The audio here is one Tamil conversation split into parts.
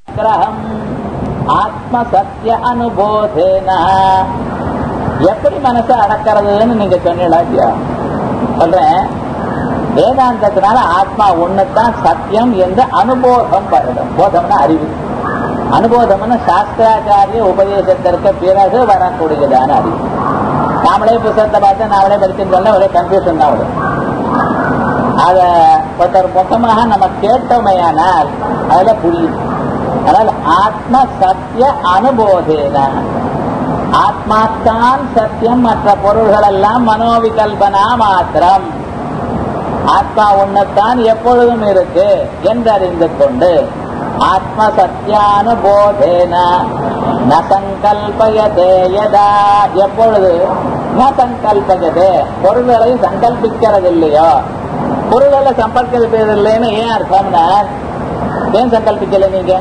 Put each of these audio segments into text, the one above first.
ஆத்ம சத்திய அனுபோதேன எப்படி மனசை அடக்கிறதுன்னு நீங்க சொன்னீங்களா? சொல்றேன், வேதாந்தத்தினால ஆத்மா ஒண்ணுதான் சத்தியம் என்று அனுபோதம் வரணும். போதம்னா அறிவு, அனுபோதம்னு சாஸ்திராச்சாரிய உபதேசத்திற்கு பிறகு வரக்கூடியதான அறிவு. நாமளே புத்தகத்தை பார்த்து நாமளே படிச்சுட்டு ஒரே கன்ஃபியூஷன் தான் வரும். அத ஒருத்தர் மொத்தமாக நம்ம கேட்டோமையானால் அதுல புரியும். அதனால ஆத்ம சத்திய அனுபோதேன, ஆத்மாத்தான் சத்தியம், மற்ற பொருள்கள் எல்லாம் மனோவிகல்பனா மாத்திரம். ஆத்மா ஒன்னுத்தான் எப்பொழுதும் இருக்கு என்றறிந்து கொண்டு ஆத்ம சத்தியானுபோதேன ந சங்கல்பயதே யதா, எப்பொழுது ந சங்கல்பயதே பொருள்களை சங்கல்பிக்கிறதில்லையோ, பொருள்களை சம்பர்க்கில்லைன்னு ஏன் அர்த்தம்னா, ஏன் சங்கல்பிக்கல நீங்க?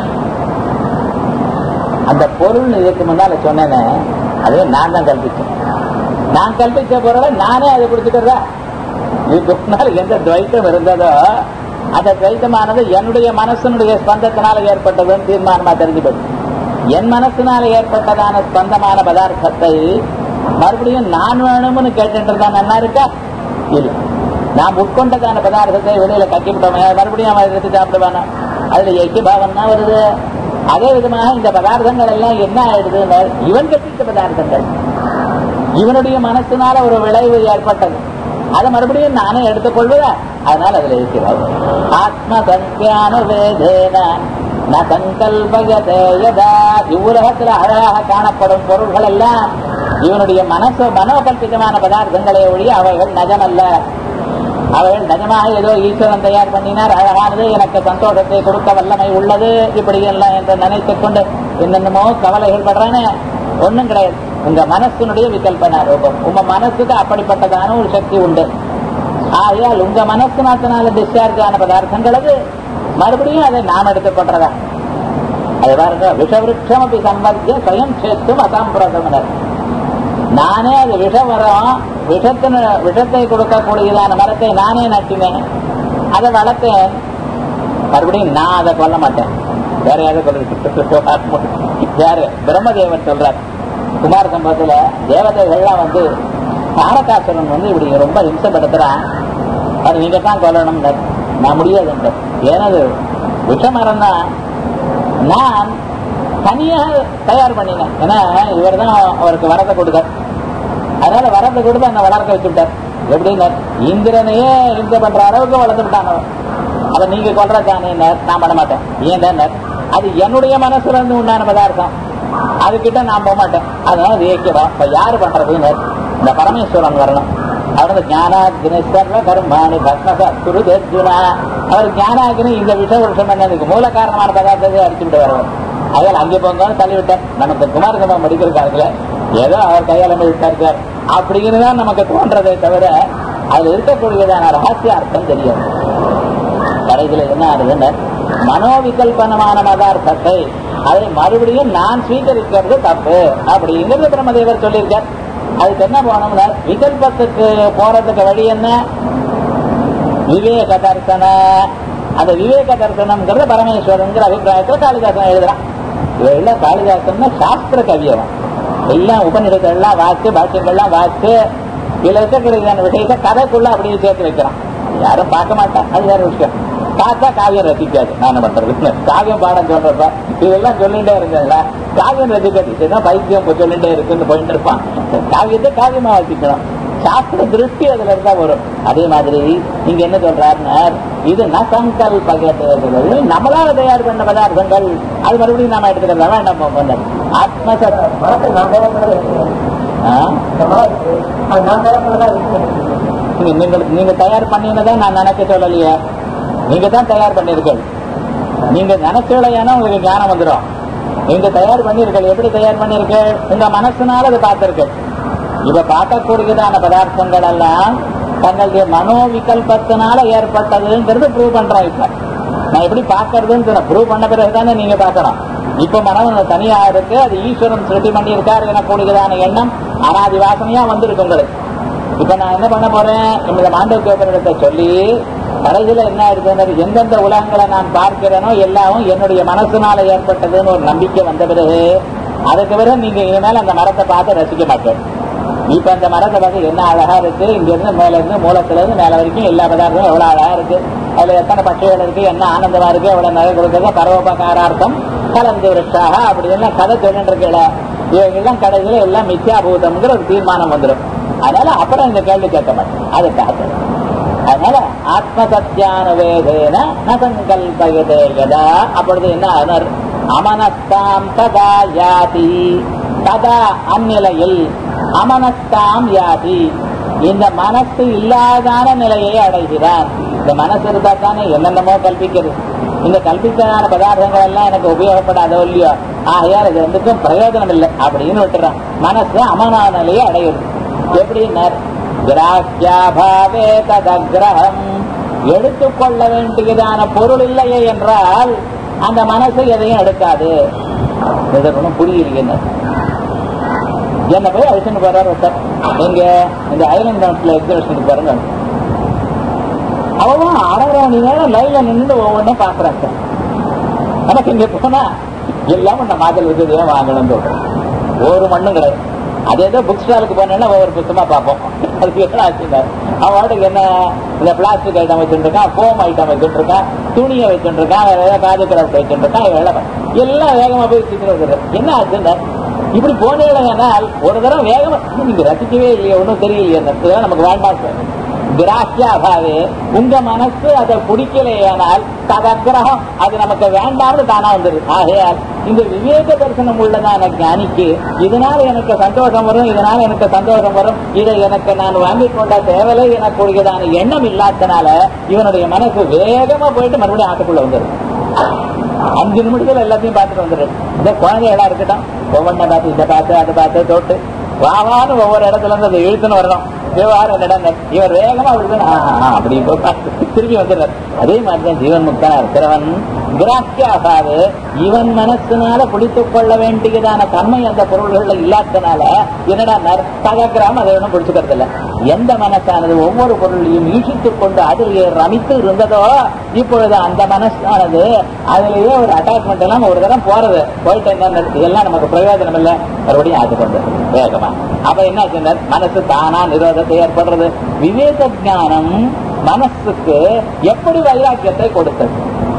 அந்த பொருள் இதுக்கு முன்னால சொன்னேன்னு அதே நான் தான் கல்பிச்சேன். நான் கல்பிச்ச பொருளை நானே அதை பிடிச்சிக்கிறதா? இதுக்கு முன்னால் எந்த துவைத்தம் இருந்ததோ அந்த துவைத்தமானது என்னுடைய மனசனுடைய ஸ்பந்தத்தினால ஏற்பட்டதுன்னு தீர்மானமா தெரிஞ்சுப்பது. என் மனசினால ஏற்பட்டதான ஸ்பந்தமான பதார்த்தத்தை மறுபடியும் நான் வேணும்னு கேட்டுதான் நல்லா இருக்கா? இல்லை. நாம் உட்கொண்டதான பதார்த்தத்தை வெளியில கட்டிவிட்டோமே, மறுபடியும் அவன் எடுத்து சாப்பிடுவானா? அதுல ஐக்கிய பாவம் தான் வருது. அதே விதமாக இந்த பதார்த்தங்கள் எல்லாம் என்ன ஆயிடுது? இவன் கட்டிட்ட பதார்த்தங்கள், இவனுடைய மனசினால ஒரு விளைவு ஏற்பட்டது, அதை மறுபடியும் நானே எடுத்துக்கொள்வதா? அதனால அதுல இருக்கிறார் ஆத்ம சங்கியானுவேதேன ந சங்கல்பயதே யதா. இவ்வுலகத்துல அழகாக காணப்படும் பொருள்கள் எல்லாம் இவனுடைய மனோகல்பிதமான பதார்த்தங்களே ஒழிய அவைகள் நஜமல்ல. அவர்கள் நிஜமாக ஏதோ ஈஸ்வரன் தயார் பண்ணினார், அழகானது, எனக்கு சந்தோஷத்தை கொடுக்க வல்லமை உள்ளது, இப்படி எல்லாம் என்று நினைத்துக் கொண்டு என்னென்னமோ கவலைகள் படுறானே, ஒண்ணும் கிடையாது. உங்க மனசுனுடைய விகல்பனா ரூபம். உங்க மனசுக்கு அப்படிப்பட்டதான ஒரு சக்தி உண்டு. ஆகையால் உங்க மனசுனால டிஸ்சார்ஜ் ஆன பதார்த்தங்கள் அது மறுபடியும் அதை நாம் எடுத்துக்கொள்றதா? அது பாருங்க, விஷவிருட்சம் அப்படி சம்பத்திய சுயம் சேத்தும் அசாம்பிரதமனர். நானே அது விஷம் வரும், விஷத்தை கொடுக்கக்கூடியதான மரத்தை நானே நட்டினேன், அதை வளர்த்தேன், மறுபடியும் நான் அதை கொல்ல மாட்டேன். வேற யாரும் கொல்ல யாரு? பிரம்மதேவன் சொல்றார் குமார சம்பவத்துல. தேவதைகள்லாம் வந்து தாரகாசுரன் வந்து இப்படி ரொம்ப ஹிம்சப்படுத்துறான், அது நீங்க தான் கொல்லணும். நான் முடியாது, ஏனது விஷமரம் தான் நான் தனியாக தயார் பண்ணினேன். ஏன்னா இவர் தான் அவருக்கு வரத்தை கொடுத்தார், அதனால வரத்தை கொடுத்து அந்த வளர்க்க வச்சுட்டார். எப்படின்னா இந்திரனையே இங்க பண்ற அளவுக்கு வளர்த்து விட்டாங்க. அதை நீங்க கொல்றதானே? நான் பண்ண மாட்டேன். ஏன்? அது என்னுடைய மனசுல இருந்து உண்டான பதார்த்தம், அதுகிட்ட நான் போக மாட்டேன். அதனால அது ஏக்கிறோம். இப்ப யாரு பண்றதுன்னு இந்த பரமேஸ்வரன் வரணும். அவரது ஞானாக்னேஸ்வர கர்மாணி பத்மசா குருதர்ஜுனா. அவர் ஞானாக்னி இந்த விஷம் என்னதுக்கு மூல காரணமான பதார்த்தத்தை அடிச்சு விட்டு வருவார். அதனால அங்கே போங்கன்னு தள்ளிவிட்டார். நமக்கு குமார சம்பவம் படிக்கிறக்காரங்கள ஏதோ அவர் கையாள விட்டார் அப்படின்னு தான் நமக்கு தோன்றதை தவிர அதுல இருக்கக்கூடியதான ரகசிய அர்த்தம் தெரியாது. கடைசியில என்ன ஆகுதுன்னு மனோவிகல்பனமான பதார்த்தத்தை அதை மறுபடியும் நான் ஸ்வீகரிக்கிறது தப்பு அப்படிங்கிறது பிரம்மதேவர் சொல்லியிருக்கார். அதுக்கு என்ன போனோம்னா, விகல்பத்துக்கு போறதுக்கு வழி என்ன? விவேக தர்சன. அந்த விவேக தர்சனம்ங்கிறது பரமேஸ்வரங்கிற அபிப்பிராயத்தில் காளிதாசன் எழுதுறான். இவெல்லாம் காளிதாசன் சாஸ்திர கவியவன். எல்லாம் உபநிடதெல்லாம் வாக்கு, பாக்கியங்கள்லாம் வாக்கு, இதுல இருக்கக்கூடியதான விஷயத்தை கதைக்குள்ள அப்படியே சேர்த்து வைக்கிறான். யாரும் பார்க்க மாட்டான், அது வேற விஷயம். பார்த்தா காவியம் ரசிக்காது. நான் என்ன பண்றது? காவியம் பாடம் சொல்றப்ப இதெல்லாம் சொல்லிட்டே இருந்தேன்ல, காவியம் ரசிக்காது. இதுதான் பைத்தியம் சொல்லிட்டே இருக்குன்னு போயிட்டு இருப்பான். காவியத்தை காவியமா வச்சுக்கணும். சாஸ்திர திருஷ்டி அதுல இருந்தா வரும். அதே மாதிரி நீங்க என்ன சொல்றாருன்னா, இது நசங்கல்பகத்தை நம்மளால தயார் பண்ண பதார்த்தங்கள், அது மறுபடியும் நாம எடுத்துக்கிறதா வேண்டாம். நீங்க தயார் பண்ணினதான் நான் நினைக்க சொல்லலையே, நீங்க தான் தயார் பண்ணிருக்கீங்க. நீங்க நினைச்சோலையானா உங்களுக்கு ஞானம் வந்துடும். நீங்க தயார் பண்ணிருக்கீங்க. எப்படி தயார் பண்ணிருக்க? உங்க மனசுனால அதை பார்த்திருக்க. இப்ப பார்க்கக்கூடியதான பதார்த்தங்கள் எல்லாம் தங்களுடைய மனோவிகல்பத்தினால ஏற்பட்டதுங்கிறது ப்ரூவ் பண்றோம். இப்ப நான் எப்படி பாக்குறதுன்னு ப்ரூவ் பண்ண பிறகுதானே நீங்க பாக்கணும். இப்ப மனம் தனியா இருக்கு, அது ஈஸ்வரன் சிருஷ்டி பண்ணி இருக்காரு எனக்கூடியதான எண்ணம் அனாதி வாசனையா வந்திருக்கு உங்களுக்கு. இப்ப நான் என்ன பண்ண போறேன், இந்த மாண்டவ சொல்லி கடைசியில என்ன ஆயிடுது, எந்தெந்த உலகங்களை நான் பார்க்கிறேனோ எல்லாவும் என்னுடைய மனசுனால ஏற்பட்டதுன்னு ஒரு நம்பிக்கை வந்த பிறகு அதுக்கு பிறகு நீங்க இனிமேல் அந்த மரத்தை பார்த்து ரசிக்க மாட்டேன். இப்ப அந்த மரத்தை பார்த்து என்ன அழகா இருக்கு, இங்க இருந்து மேல இருந்து மூலத்துல இருந்து மேல வரைக்கும் எல்லா பதார்த்தமும் எவ்வளவு அழகா இருக்கு, அதுல எத்தனை பட்சிகள் இருக்கு, என்ன ஆனந்தமா இருக்கு, எவ்வளவு நகை கொடுக்குறது, பரோபகாரார்த்தம் கலந்து விருஷாக அப்படி எல்லாம் கதை சொல்லிட்டு இருக்கல. இவங்கெல்லாம் கடைசியில எல்லாம் மித்யாபூதம்ங்கிற ஒரு தீர்மானம் வந்துடும். அதனால அப்புறம் இந்த கேள்வி கேட்க மாட்டேன். அதுக்காக அதனால ஆத்ம சத்தியானுவேதேன நசங்கல்பயதே யதா, அப்பொழுது என்ன அமனஸ்தாம் ததா யாதி, ததா அந்நிலையில் அமனஸ்தாம் யாதி, இந்த மனசு இல்லாதான நிலையை அடைகிறான். இந்த மனசு இருந்தா தானே என்னென்னமோ கல்பிக்கிறது. இந்த கல்பிக்கான பதார்த்தங்கள் எல்லாம் எனக்கு உபயோகப்படாதோ இல்லையோ, ஆகையால் இது ரெண்டுக்கும் பிரயோஜனம் இல்லை அப்படின்னு விட்டுறான். மனசு அமனான நிலையை அடையுது. எப்படின்னா கிராஹ்யாபாவே ததக்ரஹம், எடுத்துக்கொள்ள வேண்டியதான பொருள் இல்லையே என்றால் அந்த மனசு எதையும் எடுக்காது. ஒன்றும் புரியலையே. என்ன போய் அழிச்சுன்னு போறாரு ஒருத்தர், எங்க இந்த ஐரன் கிரவுண்ட்ஸ்ல எக்ஸிபிஷனுக்கு பாருங்க. அவன் 1/2 மணி நேரம் லைவ்ல நின்று ஒவ்வொன்றும் பாக்குறாங்க. நமக்கு இங்க போனா எல்லாம் இந்த மாதிரி விதத்தையே வாங்கணும்னு சொல்றேன். ஒரு மண்ணும் கிடையாது. அது ஏதோ புக் ஸ்டாலுக்கு போனேன்னா ஒவ்வொரு புத்தமா பார்ப்போம். அதுக்கு என்ன ஆச்சுட்டார், அவனுக்கு என்ன இந்த பிளாஸ்டிக் ஐட்டம் வச்சுட்டு இருக்கான், ஃபோம் ஐட்டம் வச்சுட்டு இருக்கான், துணியை வச்சுட்டு இருக்கான், வேற ஏதாவது காது கிராஃப்ட் வச்சுட்டு இருக்கான், எல்லாம் வேகமா போய் வச்சுட்டு வந்துடுறேன். என்ன ஆச்சுன்னா இப்படி போனேனால் ஒரு தடவை வேகமா நீங்க ரசிக்கவே இல்லையே, ஒன்றும் தெரியலையே, நமக்கு வேண்டாம். கிராஹ்யாபாவே, உங்க மனசு அதை பிடிக்கலையானால் ததக்கிரகம் அது நமக்கு வேண்டாம்னு தானா வந்துடுது. ஆகையால் இந்த விவேக தரிசனம் உள்ளதான ஞானிக்கு இதனால எனக்கு சந்தோஷம் வரும், இதனால எனக்கு சந்தோஷம் வரும், இதை எனக்கு நான் வாங்கிக் கொண்ட தேவலை எனக்குரியதான எண்ணம் இல்லாதனால இவனுடைய மனசு வேகமா போயிட்டு மறுபடியும் ஆட்டுக்குள்ள வந்துடும். 5 நிமிடத்துல எல்லாத்தையும் பார்த்துட்டு வந்துடும். இந்த குழந்தைகளா இருக்கட்டும், ஒவ்வொன்றை பார்த்து இதை பார்த்து அதை பார்த்து தொட்டு வாவான்னு ஒவ்வொரு இடத்துல இருந்து அதை இழுத்துன்னு வரணும். இவர் வேகமா அப்படி திரும்பி வந்துடுறார். அதே மாதிரிதான் ஜீவன் முக்தனா இருக்கிறவன் கிராஹ்யாகாது, இவன் மனசுனால பிடித்துக் கொள்ள வேண்டியதான தன்மை அந்த பொருள்கள்ல இல்லாதனால என்னடா தகக்கிராம அதை ஒன்றும் பிடிச்சுக்கிறது இல்லை. எந்த மனசானது ஒவ்வொரு பொருளையும் ஈஷித்துக் கொண்டு அதிலேயே ரமித்து இருந்ததோ, இப்பொழுது அந்த மனசானது அதிலேயே ஒரு அட்டாச்மெண்ட் எல்லாம் ஒரு தரம் போறது போயிட்டு என்ன இதெல்லாம் நமக்கு பிரயோஜனம் இல்லை, மறுபடியும் அது கொண்டு வேகமா. அப்ப என்ன சொன்னார், மனசு தானா நிரோதத்தை ஏற்படுறது. விவேக ஞானம் மனசுக்கு எப்படி வைராக்கியத்தை கொடுத்தது,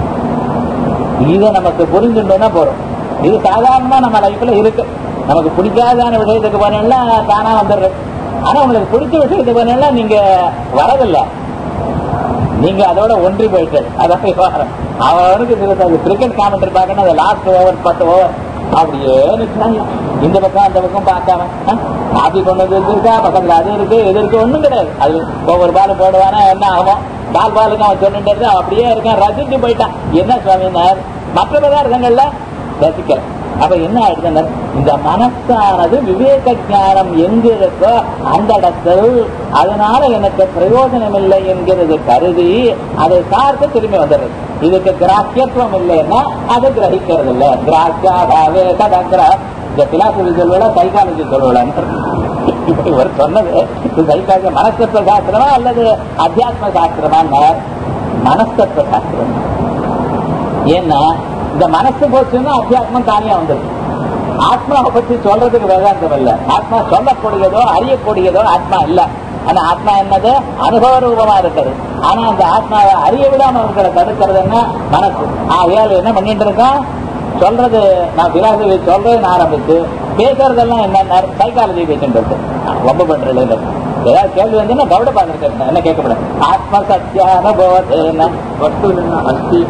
இதை நமக்கு புரிஞ்சுட்டோம்னா போறோம். இது சாதாரணமா நம்ம லைஃப்ல இருக்கு. நமக்கு பிடிக்காதான விஷயத்துக்கு போனா தானா வந்துடுறது. ஆனா உங்களுக்கு பிடிச்ச விஷயத்துக்கு போனா நீங்க வரதில்லை, நீங்க அதோட ஒன்றி போயிட்டு அதான் விவகாரம். அவனுக்கு கிரிக்கெட் காமெண்ட்ரி பார்க்கணும், அது லாஸ்ட் ஓவர் 10 ஓவர் அப்படியே இந்த பக்கம் அந்த பக்கம் பார்க்காம காப்பி கொண்டு வந்து இருக்கா, பக்கத்துல அது இருக்கு எது இருக்கு ஒண்ணும் கிடையாது. அது ஒவ்வொரு பால் போடுவானா என்ன ஆகும், பாலுக்கு அவன் சொல்லிட்டு அப்படியே இருக்கான், ரசிச்சு போயிட்டான். என்ன சுவாமினார், மற்ற பதார்த்தங்கள்ல ரசிக்கிற. அப்ப என்ன ஆயிடுச்சு, இந்த மனசானது விவேக ஞானம் எங்க இருக்கோ அந்த இடத்தில் அதனால எனக்கு பிரயோஜனம் இல்லை என்கிறது கருதி அதை சார்ந்து திரும்பி வந்துடுறது. இதுக்கு கிராஹ்யத்துவம் இல்லைன்னா அது கிரகிக்கிறது இல்லை. கிராஹ்யாபாவே ததக்ர, இந்த பிலாசபி சொல்வா சைக்காலஜி சொல்வலான்னு இவர் சொன்னது. சைக்காலஜி மனஸ்தத்துவ சாஸ்திரமா அல்லது அத்தியாத்ம சாஸ்திரமா? மனஸ்தத்துவ சாஸ்திரம். ஏன்னா இந்த மனசு போச்சுன்னா அத்தியாத்மம் தானியா வந்துருக்கு. ஆத்மாவை பற்றி சொல்றதுக்கு வேதாந்தம் இல்ல. ஆத்மா சொல்லக்கூடியதோ அறியக்கூடியதோ ஆத்மா இல்ல. ஆனா ஆத்மா என்னது, அனுபவ ரூபமா இருக்கிறது. ஆனா அந்த ஆத்மாவை அறிய விடாம அவர்களை தடுக்கிறதுன்னா மனசு. ஆகையால் என்ன பண்ணிட்டு இருக்கான், சொல்றது நான் பிலாசபி சொல்றேன்னு ஆரம்பிச்சு பேசுறதெல்லாம் என்ன சைக்காலஜி பேசிட்டு இருக்கு. ரொம்ப பண்றது ஏதாவது கேள்வி வந்து கவுட பார்த்துருக்கேன், என்ன கேட்கப்படாது. ஆத்ம சத்தியான போதேன அஸ்தி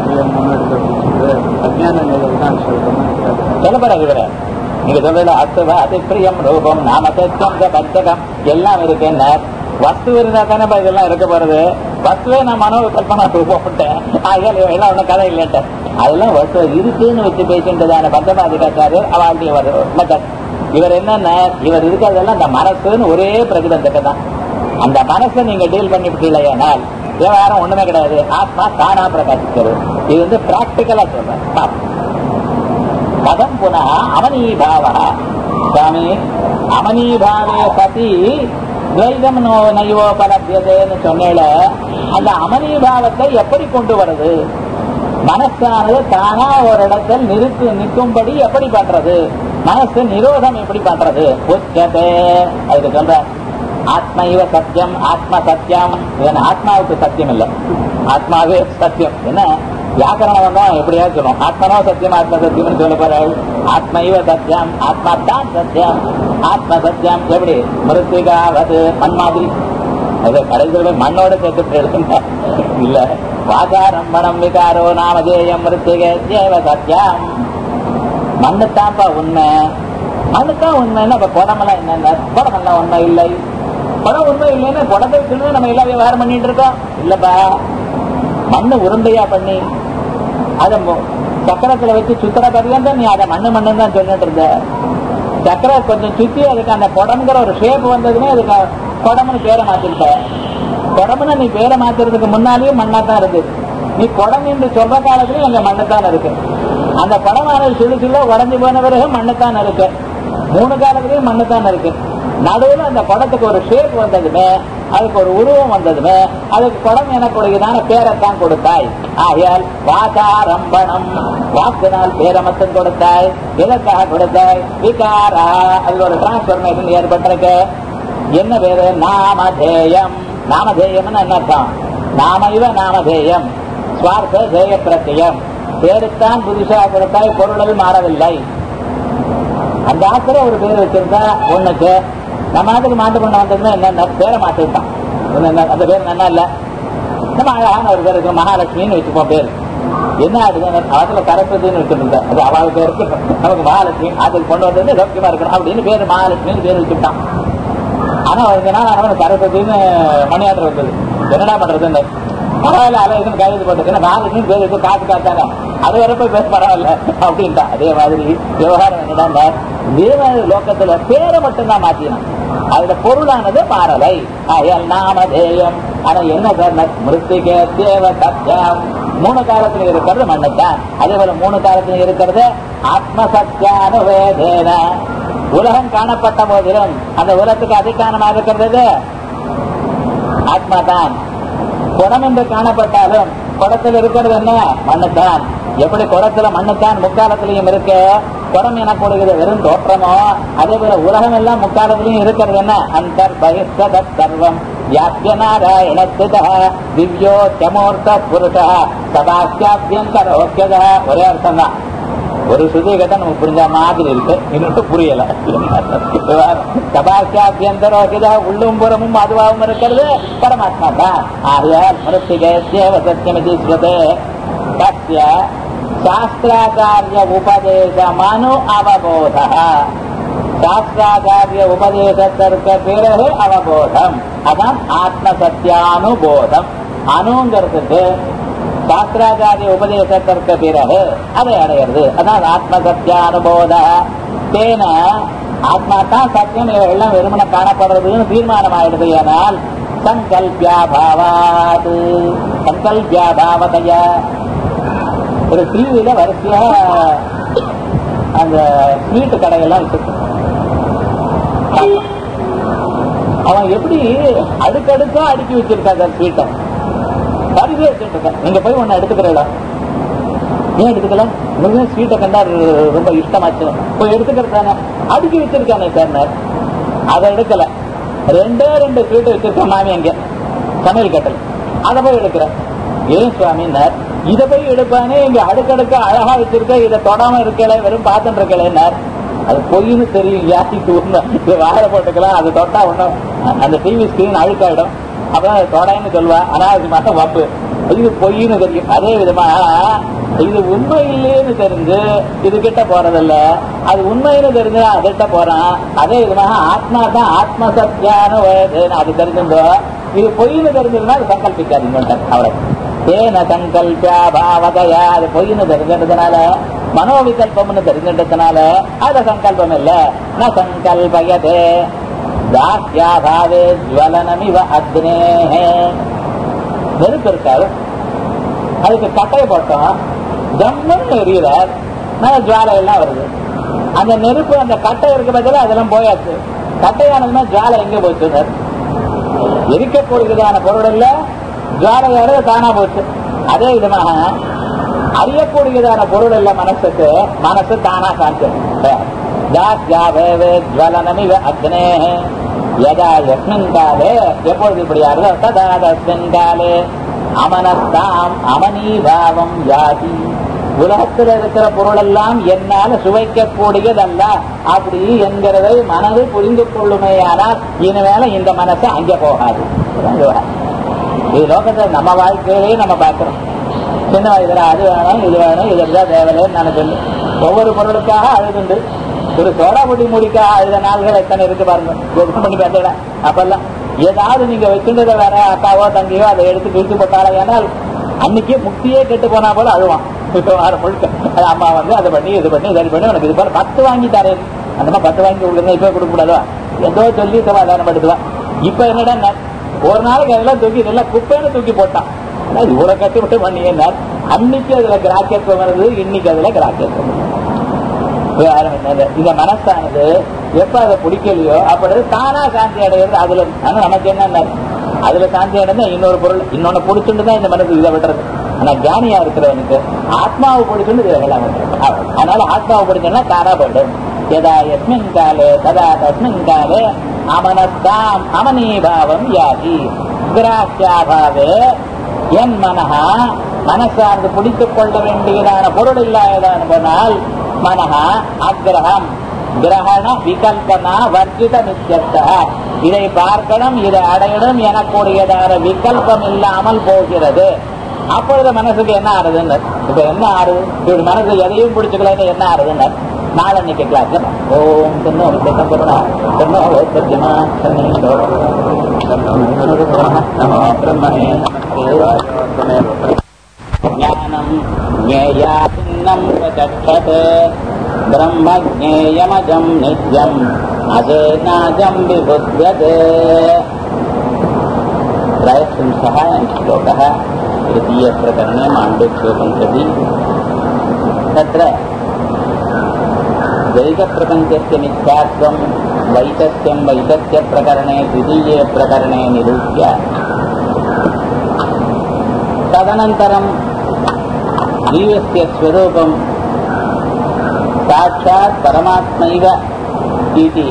சொல்லப்படாது. இவர நீங்க சொல்ற அசுவ அதிப்பிரியம் ரூபம் நாம சத்தியம் பஞ்சகம் எல்லாம் இருக்குன்னு வஸ்து இருந்தா தானே இதெல்லாம் இருக்க போறது. வஸ்துவே நான் மனோ கல்பனா போட்டேன், ஆகையால் எல்லாம் ஒன்றும் கதை இல்லைன்ட்டு அதெல்லாம் வஸ்து இருக்குன்னு வச்சு பேசின்றதான பஞ்சபாதிகாச்சாரியர் அவளுடைய மெத்தட். இவர் என்னன்னா, இவர் இருக்கிறதெல்லாம் அந்த மனசுன்னு ஒரே பிரதிபந்தத்தை தான். அந்த மனசை நீங்க டீல் பண்ணிவிட்டீங்களேனால் விவகாரம் ஒண்ணுமே கிடையாது. ஆத்மா தானா பிரகாசிக்கிறது. இது வந்து பிராக்டிக்கலா சொல்றேன். கதம் புனா அமனீபாவா சுவாமி, அமனீபாவே சதி துவைதம் நைவோபலபியதேன்னு சொன்னேல, அந்த அமனிபாவத்தை எப்படி கொண்டு வருது? மனசானது தானா ஒரு இடத்தில் நிற்கும்படி எப்படி பண்றது? மனசு நிரோதம் எப்படி பண்றது? உச்சதே அதுக்கு சொல்ற ஆத்ம இவ சத்தியம், ஆத்ம சத்தியம். ஆத்மாவுக்கு சத்தியம் இல்லை, ஆத்மாவே சத்தியம். என்ன வியாக்கரணம் வந்தா எப்படியாவது சொல்லும், ஆத்மனோ சத்தியம் ஆத்ம சத்தியம் சொல்ல போறாள். ஆத்ம இவ சத்தியம், ஆத்மா தான் சத்தியம், ஆத்ம சத்தியம். எப்படி மிருத்திகாவது மண் மாதிரி, அது கடைசியில மண்ணோட சேர்த்து இல்ல. வாசாரம்பணம் விகாரோ நாமதேயம் மிருத்திகேவ சத்தியம். மண்ணுத்தான்ப்பா உண்மை, மண்ணுத்தான் உண்மைன்னா அப்ப குடமெல்லாம் என்னென்ன? குடமெல்லாம் உண்மை இல்லை. குடம் உண்மை இல்லைன்னா குடத்தை வச்சுன்னு நம்ம எல்லாம் விவகாரம் பண்ணிட்டு இருக்கோம். இல்லப்பா, மண்ணு உருண்டையா பண்ணி அதை சக்கரத்துல வச்சு சுத்தர பரியந்தம் நீ அதை மண்ணு தான் சொல்லிட்டு இருந்த. சக்கரை கொஞ்சம் சுத்தி அதுக்கு அந்த குடம்ங்கிற ஒரு ஷேப் வந்ததுமே அதுக்கு குடம்னு பேரை மாத்திருக்க. குடம்னு நீ பேரை மாத்துறதுக்கு முன்னாலேயும் மண்ணா தான் இருக்கு. நீ குடம் என்று சொல்ற காலத்திலயும் அங்க மண்ணுத்தான் இருக்கு. அந்த குடமானது சுழு உடஞ்சு போன பிறகு மண்ணுத்தான் இருக்கு. 3 காலத்திலயும் மண்ணுத்தான் இருக்கு. நடுவில் அந்த குடத்துக்கு ஒரு ஷேப் வந்ததுமே, அதுக்கு ஒரு உருவம் வந்ததுமே, அதுக்கு குடம் எனக்குடையதான பேரைத்தான் கொடுத்தாய். ஆகையால் வாசாரம்பணம், வாக்குனால் பேரமத்தம் கொடுத்தாய். எதற்காக கொடுத்தாய்? விகாரா, அதுல ஒரு டிரான்ஸ்பர்மேஷன் ஏற்பட்டிருக்கு. என்ன பேரு? நாமதேயம். நாமதேயம்னு என்ன அர்த்தம்? நாம இவ நாமதேயம், சுவார்த்த தேய பிரத்தியம். பேருத்தான் புதுசா கொடுத்தாய், பொருள் மாறவில்லை. அந்த ஆசிரியர் ஒரு பேர் வச்சிருந்தா ஒண்ணுக்கு, நம்ம நாட்டுக்கு மாட்டு பண்ண வந்ததுன்னா என்ன பேரை மாத்திட்டான். அந்த பேர் நல்லா இல்ல, நம்ம அழகான ஒரு பேர் இருக்கு, மகாலட்சுமின்னு வச்சுப்போம் பேர். என்ன ஆகுது? அதுல கரப்பதின்னு வச்சுருந்தேன், அது அவள் பேருக்கு நமக்கு மகாலட்சுமி, அதுக்கு கொண்டு வந்தது சௌக்கியமா இருக்கணும் அப்படின்னு பேரு மகாலட்சுமின்னு பேர் வச்சுட்டான். ஆனா அவன் கரப்பதின்னு மணியாற்ற வந்தது. என்னடா பண்றதுன்னு பரவாயில்ல, அலைன்னு கைது போட்டு மகாலட்சுமி பேர் வச்சு காசு காத்தாங்க, அது வரப்ப பேச பரவாயில்ல அப்படின்ட்டா. அதே மாதிரி விவகாரம் என்னடா, இதே மாதிரி லோக்கத்துல பேரை மட்டும்தான் மாத்தினான், அதுல பொருளானது மாறலை. நாமதேயம். ஆனா என்ன சார்? மிருத்திகே தேவ சத்தியம். 3 காலத்துல இருக்கிறது மண்ணுத்தான். அதே போல 3 காலத்துல இருக்கிறது ஆத்ம சத்தியானுவேதேன. உலகம் காணப்பட்ட போதிலும் அந்த உலகத்துக்கு அதிகாரமாக இருக்கிறது ஆத்மா தான். குடம் என்று காணப்பட்டாலும் குடத்தில் இருக்கிறது என்ன? மண்ணுத்தான். எப்படி குடத்துல மண்ணுத்தான் முக்காலத்திலையும் இருக்கு, குடம் எனக்கூடியது வெறும் தோற்றமோ, அதே போல உலகம் எல்லாம் முக்காலத்திலையும் இருக்கிறது என்ன? அந்தர் பகிஷ்ட சர்வம் வியாபிய நாராயணஸ்தித திவ்யோ சமூர்த்த புருஷ சதாக்கியாபியங்கரோக்கியத. ஒரே அர்த்தம் தான். ஒரு சுதி கேட்டா நமக்கு புரிஞ்ச மாதிரி இருக்கு, இன்னொரு புரியல. சபாக்கியாபியந்தரோக்கியதா, உள்ளும் புறமும் அதுவாகவும் இருக்கிறது பரமாத்மா தான். ஆகையால் மிருத்திகே தேவ சத்தியமிதி ஸ்ருதே சத்ய சாஸ்திராச்சாரிய உபதேசமனு அவபோத. சாஸ்திராச்சாரிய உபதேசத்திற்கு பிறகு அவபோதம், அதான் ஆத்ம சத்தியானுபோதம். அணுங்கிறதுக்கு சாஸ்திராச்சாரிய உபதேசத்திற்கு பிறகு அதை அடையிறது, அதான் ஆத்ம சத்தியானுபோத. தேன ஆத்மா தான் சத்தியம், எல்லாம் வெறுமனை காணப்படுறதுன்னு தீர்மானம் ஆயிடுது. ஆனால் சங்கல்பியாபாவாது, சங்கல்பியாபாவதைய. ஒரு டிவியில வரிசையா அந்த ஸ்வீட்டு கடையெல்லாம் இருக்கு. அவன் எப்படி அடுக்கடுக்கா அடுக்கி வச்சிருக்காங்க ஸ்வீட்டை, பரிசு வச்சுட்டு. நீங்க போய் ஒன்னு எடுத்துக்கிறீங்களா? ஏன் எடுத்துக்கல? உங்களுக்கு ஸ்வீட்டை கண்டா ரொம்ப இஷ்டமாச்சு, போய் எடுத்துக்கிறதானே. அடுக்கி வச்சிருக்கானே சார், அதை எடுக்கல. 2 ஸ்வீட்டை வச்சிருக்க மாமி அங்க சமையல் கட்டல், அதை போய் எடுக்கிறேன். ஏன் சுவாமின்னார், இதை போய் எடுப்பானே, இங்க அடுக்கடுக்க அழகா வச்சிருக்க, இதை தொடாம இருக்கல, வெறும் பார்த்துட்டு இருக்கலன்னார். அது பொய்னு தெரியும், யாருக்கு உண்மை. இது வாழை போட்டுக்கலாம், அது தொட்டா ஒன்றும் அந்த டிவி ஸ்கிரீன் அழுக்காயிடும், அப்பதான் தொடைன்னு சொல்லுவா. அனாவசியமாக வப்பு, இது பொய்னு தெரியும். அதே விதமா இது உண்மை இல்லைன்னு தெரிஞ்சு இது கிட்ட போறதில்ல, அது உண்மைன்னு தெரிஞ்சு அதுகிட்ட போறான். அதே விதமாக ஆத்மா தான் ஆத்ம சத்தியானு அது தெரிஞ்சுந்தோ, இது பொய்னு தெரிஞ்சதுன்னா அது சங்கல்பிக்காதீங்க அவரை. தேன சங்கல்பியா பாவதையா, அது பொய்னு தெரிஞ்சிட்டதுனால, மனோவிகல்பம்னு தெரிஞ்சிட்டதுனால அது சங்கல்பம் இல்ல. ந சங்கல்பயதே தாஸ்யாபாவே ஜ்வலனமிவ அக்னேஹே. நெருப்பு இருக்காது, அதுக்கு கட்டையை போட்டோம், ஜம்முன்னு எரியுறார், ஜுவாலை எல்லாம் வருது. அந்த நெருப்பு அந்த கட்டை இருக்க பட்சத்தில் அதெல்லாம் போயாச்சு. கட்டையானதுன்னா ஜுவாலை எங்க போச்சு? எரிக்கக்கூடியதான பொருள் இல்ல, ஜுவாலையோட தானா போச்சு. அதே விதமாக அறியக்கூடியதான பொருள் இல்ல மனசுக்கு, மனசு தானா சாந்தி. ஜுவலனமிவ அக்னே யதா யஸ்மின் காலே, எப்பொழுது இப்படி ஆறுதோ ததா தஸ்மின் காலே அமனஸ்தாம் அமனீபாவம் யாதி. உலகத்தில் இருக்கிற பொருள் எல்லாம் என்னால சுவைக்கக்கூடியதல்ல அப்படி என்கிறதை மனது புரிந்து கொள்ளுமையானால் இனிமேல இந்த மனசு அங்கே போகாது. இது லோகத்தை நம்ம வாழ்க்கையிலேயே நம்ம பார்க்கிறோம். சின்ன வயதுல அது வேணும் இது வேணும் இதெல்லாம் தேவையில்லைன்னு நினைச்சு ஒவ்வொரு பொருளுக்காக அழுதுண்டு. ஒரு சோடா பொடி மூடிக்காக அழுத நாள்கள் எத்தனை இருக்கு பாருங்க, யோசனை பண்ணி பார்த்தல. அப்பெல்லாம் ஏதாவது நீங்க வச்சுட்டதை வேற அக்காவோ தங்கையோ அதை எடுத்து பிரித்து போட்டாலே, ஏன்னால் அன்னைக்கே முக்தியே கெட்டு போனா போல அழுவான். முழுக்க அது அம்மா வந்து அதை பண்ணி இது பண்ணி சரி பண்ணி உனக்கு இது போல 10 வாங்கி தரேன், அந்த மாதிரி 10 வாங்கி கொடுங்க, இப்ப கொடுக்க கூடாதா, ஏதோ சொல்லி சமாதானப்படுத்துவான். இப்ப என்னடா ஒரு நாளைக்கு அதெல்லாம் தூக்கி இதெல்லாம் குப்பைன்னு தூக்கி போட்டான். இவ்வளவு கட்டுப்பட்டு பண்ணினா அன்னைக்கு அதுல கிராக்கியத்துவம் வருது, இன்னைக்கு அதுல கிராக்கியத்துவம். இந்த மனசானது எப்ப அதை பிடிக்கலையோ அப்படி தானா சாந்தி அடைகிறது. அதுல நமக்கு என்ன, அதுல சாந்தி அடைந்தா இன்னொரு பொருள் இன்னொன்னு பிடிச்சுட்டுதான் இந்த மனசு இதை விடுறது. ஆனா ஞானியா இருக்கிறவனுக்கு ஆத்மாவை பிடிச்சுட்டு இதெல்லாம் விடுறது. அதனால ஆத்மாவை பிடிச்சோம்னா தானா போயிடும். எதா யஸ்மின் காலே ததா தஸ்மின் காலே அமனஸ்தாம் அமனீபாவம் யாதி. கிராஹ்யாபாவே என் மனஹா, மனசார்ந்து பிடித்துக் கொள்ள வேண்டியதான பொருள் இல்லாததான போனால் மனஹா அக்கிரகம் கிரகண விகல்பனா வர்ஜித நித்தியத்த. இதை பார்க்கணும் இதை அடையணும் எனக்கூடியதான விகல்பம் இல்லாமல் போகிறது. அப்பொழுது மனசுக்கு என்ன ஆறுதுன்னு, இப்ப என்ன ஆறுது, இப்படி மனசு எதையும் பிடிச்சுக்கலன்னு என்ன ஆறுதுன்னு நாளன்னைக்கு கிளாஸ்ல ஓம் ஞானம் ஞேயாசின்னம் பிரச்சக்ஷதே பிரம்ம ஞேயமஜம் நித்யம் அஜேனாஜம் விபுத்யதே. त्रयस्त्रिंशः श्लोकः तृतीयप्रकरणे माण्डूक्योपनिषदि. तत्र द्वैतप्रपञ्चस्य मिथ्यात्वं वैतस्यं वैतस्यप्रकरणे द्वितीये प्रकरणे निरूप्य तदनन्तरं जीवस्य स्वरूपं साक्षात् परमात्मैव इति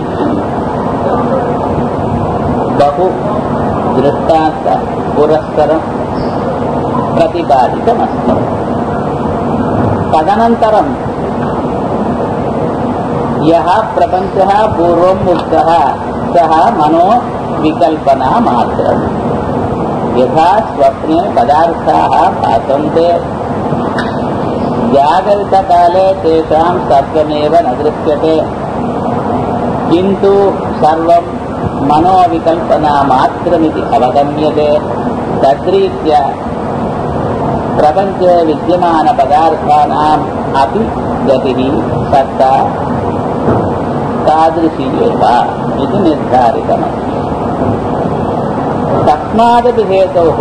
बहु दृष्टान्त पुरस्सरं प्रतिपादितमस्ति. तदनन्तरं यः प्रपञ्चः पूर्वं उक्तः सः मनो विकल्पना मात्रम्. यथा स्वप्ने पदार्थाः भासन्ते जागरितकाले तेषां सत्त्वमेव न दृश्यते, किन्तु सर्वं मनोविकल्पना मात्रमिति अवगम्यते. तद्रीत्या प्रपञ्चे विद्यमानपदार्थानाम् अपि गतिः सत्ता तादृशी एव इति निर्धारितमस्ति. तस्मादपि हेतोः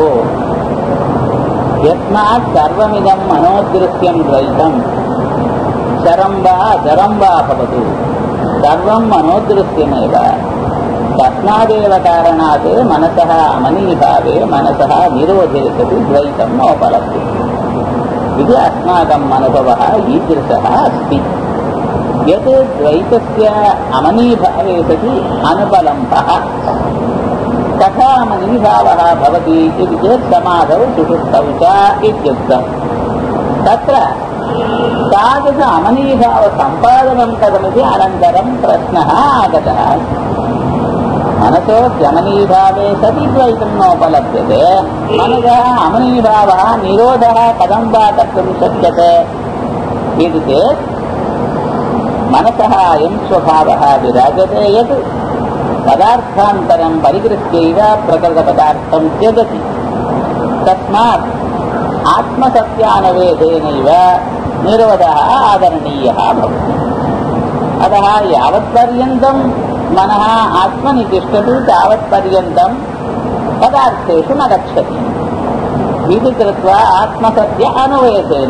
यस्मात् सर्वमिदं मनोदृश्यं द्वैतं चरं वा अचरं वा भवतु सर्वं मनोदृश्यमेव. तस्मादेव कारणात् मनसः अमनीभावे मनसः निरोधे सति द्वैतं नोपलभ्यते इति अस्माकम् अनुभवः ईदृशः अस्ति. यत् द्वैतस्य अमनीभावे सति अनुपलम्बः तथा अमनीभावः भवति इति चेत् समाधौ सुषुप्तौ च इत्युक्तम्. तत्र तादृश अमनीभावसम्पादनं कथमिति अनन्तरं प्रश्नः आगतः. मनसोऽप्यमनीभावे सति द्वैतं नोपलभ्यते, मनसः अमनीभावः निरोधः कथं वा कर्तुं शक्यते इति चेत् मनसः अयं स्वभावः विराजते यत् पदार्थान्तरं परिगृह्यैव प्रकृतपदार्थं त्यजति. तस्मात् आत्मसत्यानवेदेनैव निरोधः आदरणीयः भवति. अतः यावत्पर्यन्तं मनः आत्मनि तिष्ठति तावत्पर्यन्तं पदार्थेषु न गच्छति इति कृत्वा आत्मसत्य अनुवेदेन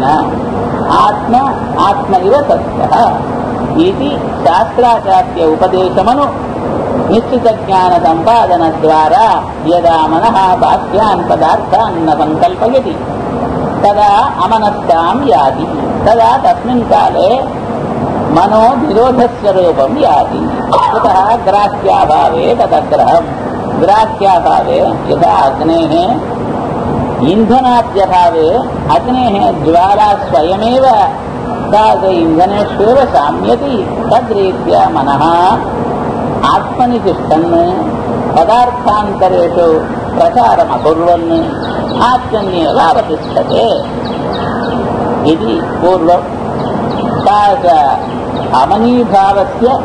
आत्म इव सत्यः इति शास्त्राचार्य उपदेशमनु நிச்சித ஞான சம்பாதனத்வாரா யதா மனஹ பாஹ்யான் பதார்த்தான் ந சங்கல்பயதி ததா அமனஸ்தாம் யாதி ததா தஸ்மின் காலே மனோ நிரோதஸ்வரூபம் யாதி குதः கிராஹ்யாபாவே ததக்ரஹம் கிராஹ்யாபாவே யதா அக்னேः ईंधनाद्यभावे अग्नेः ज्वाला स्वयमेव ताद ईंधनेष्वेव साम्यति तद्रीत्या मनः आत्मनि तिष्ठन् पदार्थान्तरेषु प्रचारमकुर्वन् आत्मन्येव अवतिष्ठते इति पूर्वं ताद अमनीभावस्य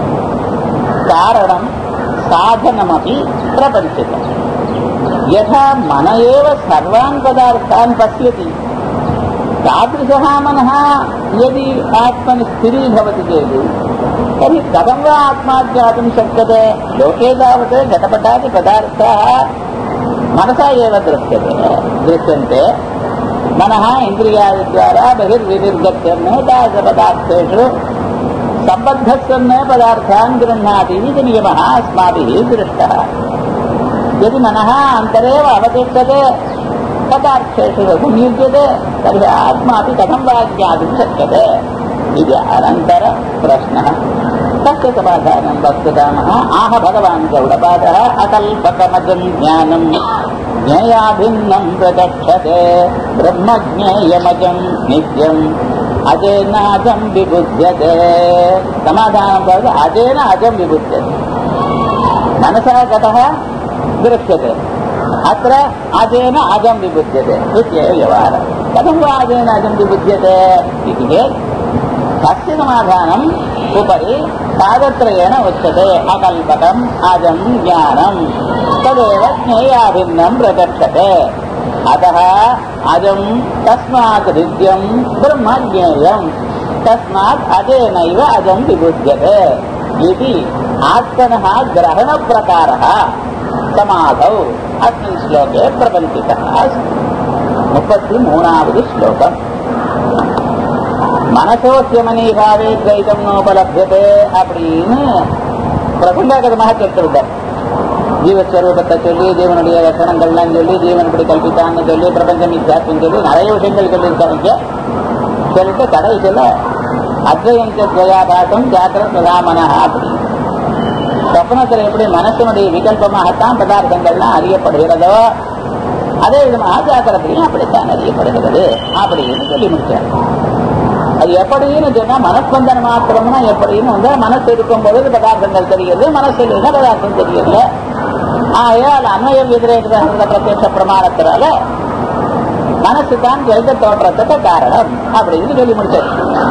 कारणं साधनमपि प्रपञ्चितम् यथा मन एव सर्वान् पदार्थान् पश्यति तादृशः मनः यदि आत्मनि स्थिरीभवति चेत् तर्हि कथं वा आत्मा ज्ञातुं शक्यते लोके तावत् घटपटादि पदार्थाः मनसा एव दृश्यन्ते मनः इन्द्रियादिद्वारा बहिर्विनिर्गत्यन् तादृशपदार्थेषु सम्बद्धस्सन् पदार्थान् गृह्णाति इति नियमः अस्माभिः दृष्टः यदि मनः अन्तरेव अवतिष्ठते पदार्थेषु संयुज्यते तर्हि आत्मापि कथं वा ज्ञातुं शक्यते इति अनन्तरप्रश्नः तस्य समाधानं वक्तुदामः आह भगवान् गौडपादः अकल्पकमजं ज्ञानं ज्ञेयाभिन्नं प्रचक्षते ब्रह्मज्ञेयमजं नित्यम् अजेनाजं विबुध्यते समाधानं भवति अजेन अजं विबुध्यते मनसा घटः दृश्यते अत्र अजेन अजं विबुध्यते इत्येव व्यवहारः कथं वा अजेन अजं विबुध्यते इति चेत् तस्य समाधानम् उपरि पादत्रयेण उच्यते अकल्पकम् अजं ज्ञानं तदेव ज्ञेयाभिन्नं प्रचक्षते अतः अजं तस्मात् नित्यं ब्रह्म ज्ञेयं तस्मात् अजेनैव अजं विबुध्यते इति आत्मनः ग्रहणप्रकारः समाधौ अस्मिन् श्लोके प्रबन्धितः अस्ति 33வது श्लोकम् मनसोऽस्यमनीभावे द्वैतं नोपलभ्यते அப்படின்னு பிரசங்காகதமாக சொல்லிருந்தார் ஜீவஸ்வரூபத்தை சொல்லி ஜீவனுடைய லட்சணங்கள்லாம் சொல்லி ஜீவன் இப்படி கல்பித்தான்னு சொல்லி பிரபஞ்சம் மித்யாத்வம் சொல்லி நிறைய விஷயங்கள் சொல்லியிருக்காங்க சொல்லிட்டு கடைசியில் அத்வயஞ்சத்வயாபாசம் ஜாக்கிரத் பிரதாமனா அப்படி சொப்னத்தில் எப்படி மனசனுடைய விகல்பமாகத்தான் பதார்த்தங்கள்லாம் அறியப்படுகிறதோ அதே விதமாக ஜாக்கிரத்திலையும் அப்படித்தான் அறியப்படுகிறது அப்படின்னு சொல்லி முடிச்சார். அது எப்படின்னு சொன்னா மனஸ்பந்தன மாத்திரம்னா எப்படின்னு வந்து மனசு இருக்கும் பொழுது பதார்த்தங்கள் தெரியுது, மனசு இல்லைன்னா பதார்த்தம் தெரியல. ஆகையால் அன்வய விதிரேக பிரத்யட்ச பிரமாணத்தினால மனசு தான் ஜெயித்த தோற்றத்துக்கு காரணம் அப்படின்னு சொல்லி முடிச்சார்.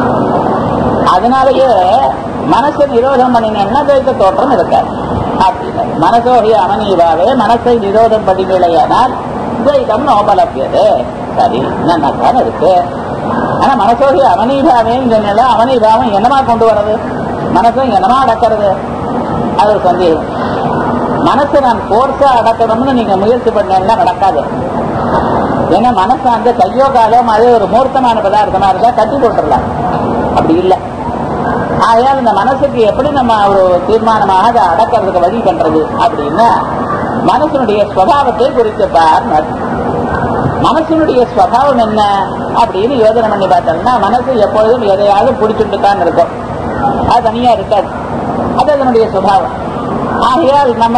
அதனாலேயே மனசை நிரோதம் பண்ணினேன்னா துவைத்த தோற்றம் இருக்காது அப்படின்னு. மனசோகிய அமனீபாவே மனசை நிரோதம் பண்ணிவிடையானால் துவைதம் நோபலபியது. சரி நன்னாதான் இருக்கு. ஆனா மனசோகிய அமனீபாவேன்னு சொன்னால அமனீபாவம் என்னமா கொண்டு வர்றது, மனசும் என்னமா அடக்கிறது, அது ஒரு சந்தேகம். மனசை நான் கோர்ஸா அடக்கணும்னு நீங்க முயற்சி பண்ணா நடக்காது. ஏன்னா மனசு அந்த கையோ காலோ அது ஒரு மூர்த்தமான பதார்த்தமா இருந்தா கட்டி போட்டுடலாம், அப்படி இல்லை. ஆகையால் இந்த மனசுக்கு எப்படி நம்ம ஒரு தீர்மானமாக அதை அடக்கிறதுக்கு வழி பண்றது அப்படின்னா மனசனுடைய ஸ்வபாவத்தை குறித்து பார். மனசனுடைய ஸ்வபாவம் என்ன அப்படின்னு யோசனை பண்ணி பார்த்தோம்னா மனசு எப்பொழுதும் எதையாவது பிடிச்சுட்டுதான் இருக்கும், அது தனியா இருக்காது, அது அதனுடைய சுபாவம். ஆகையால் நம்ம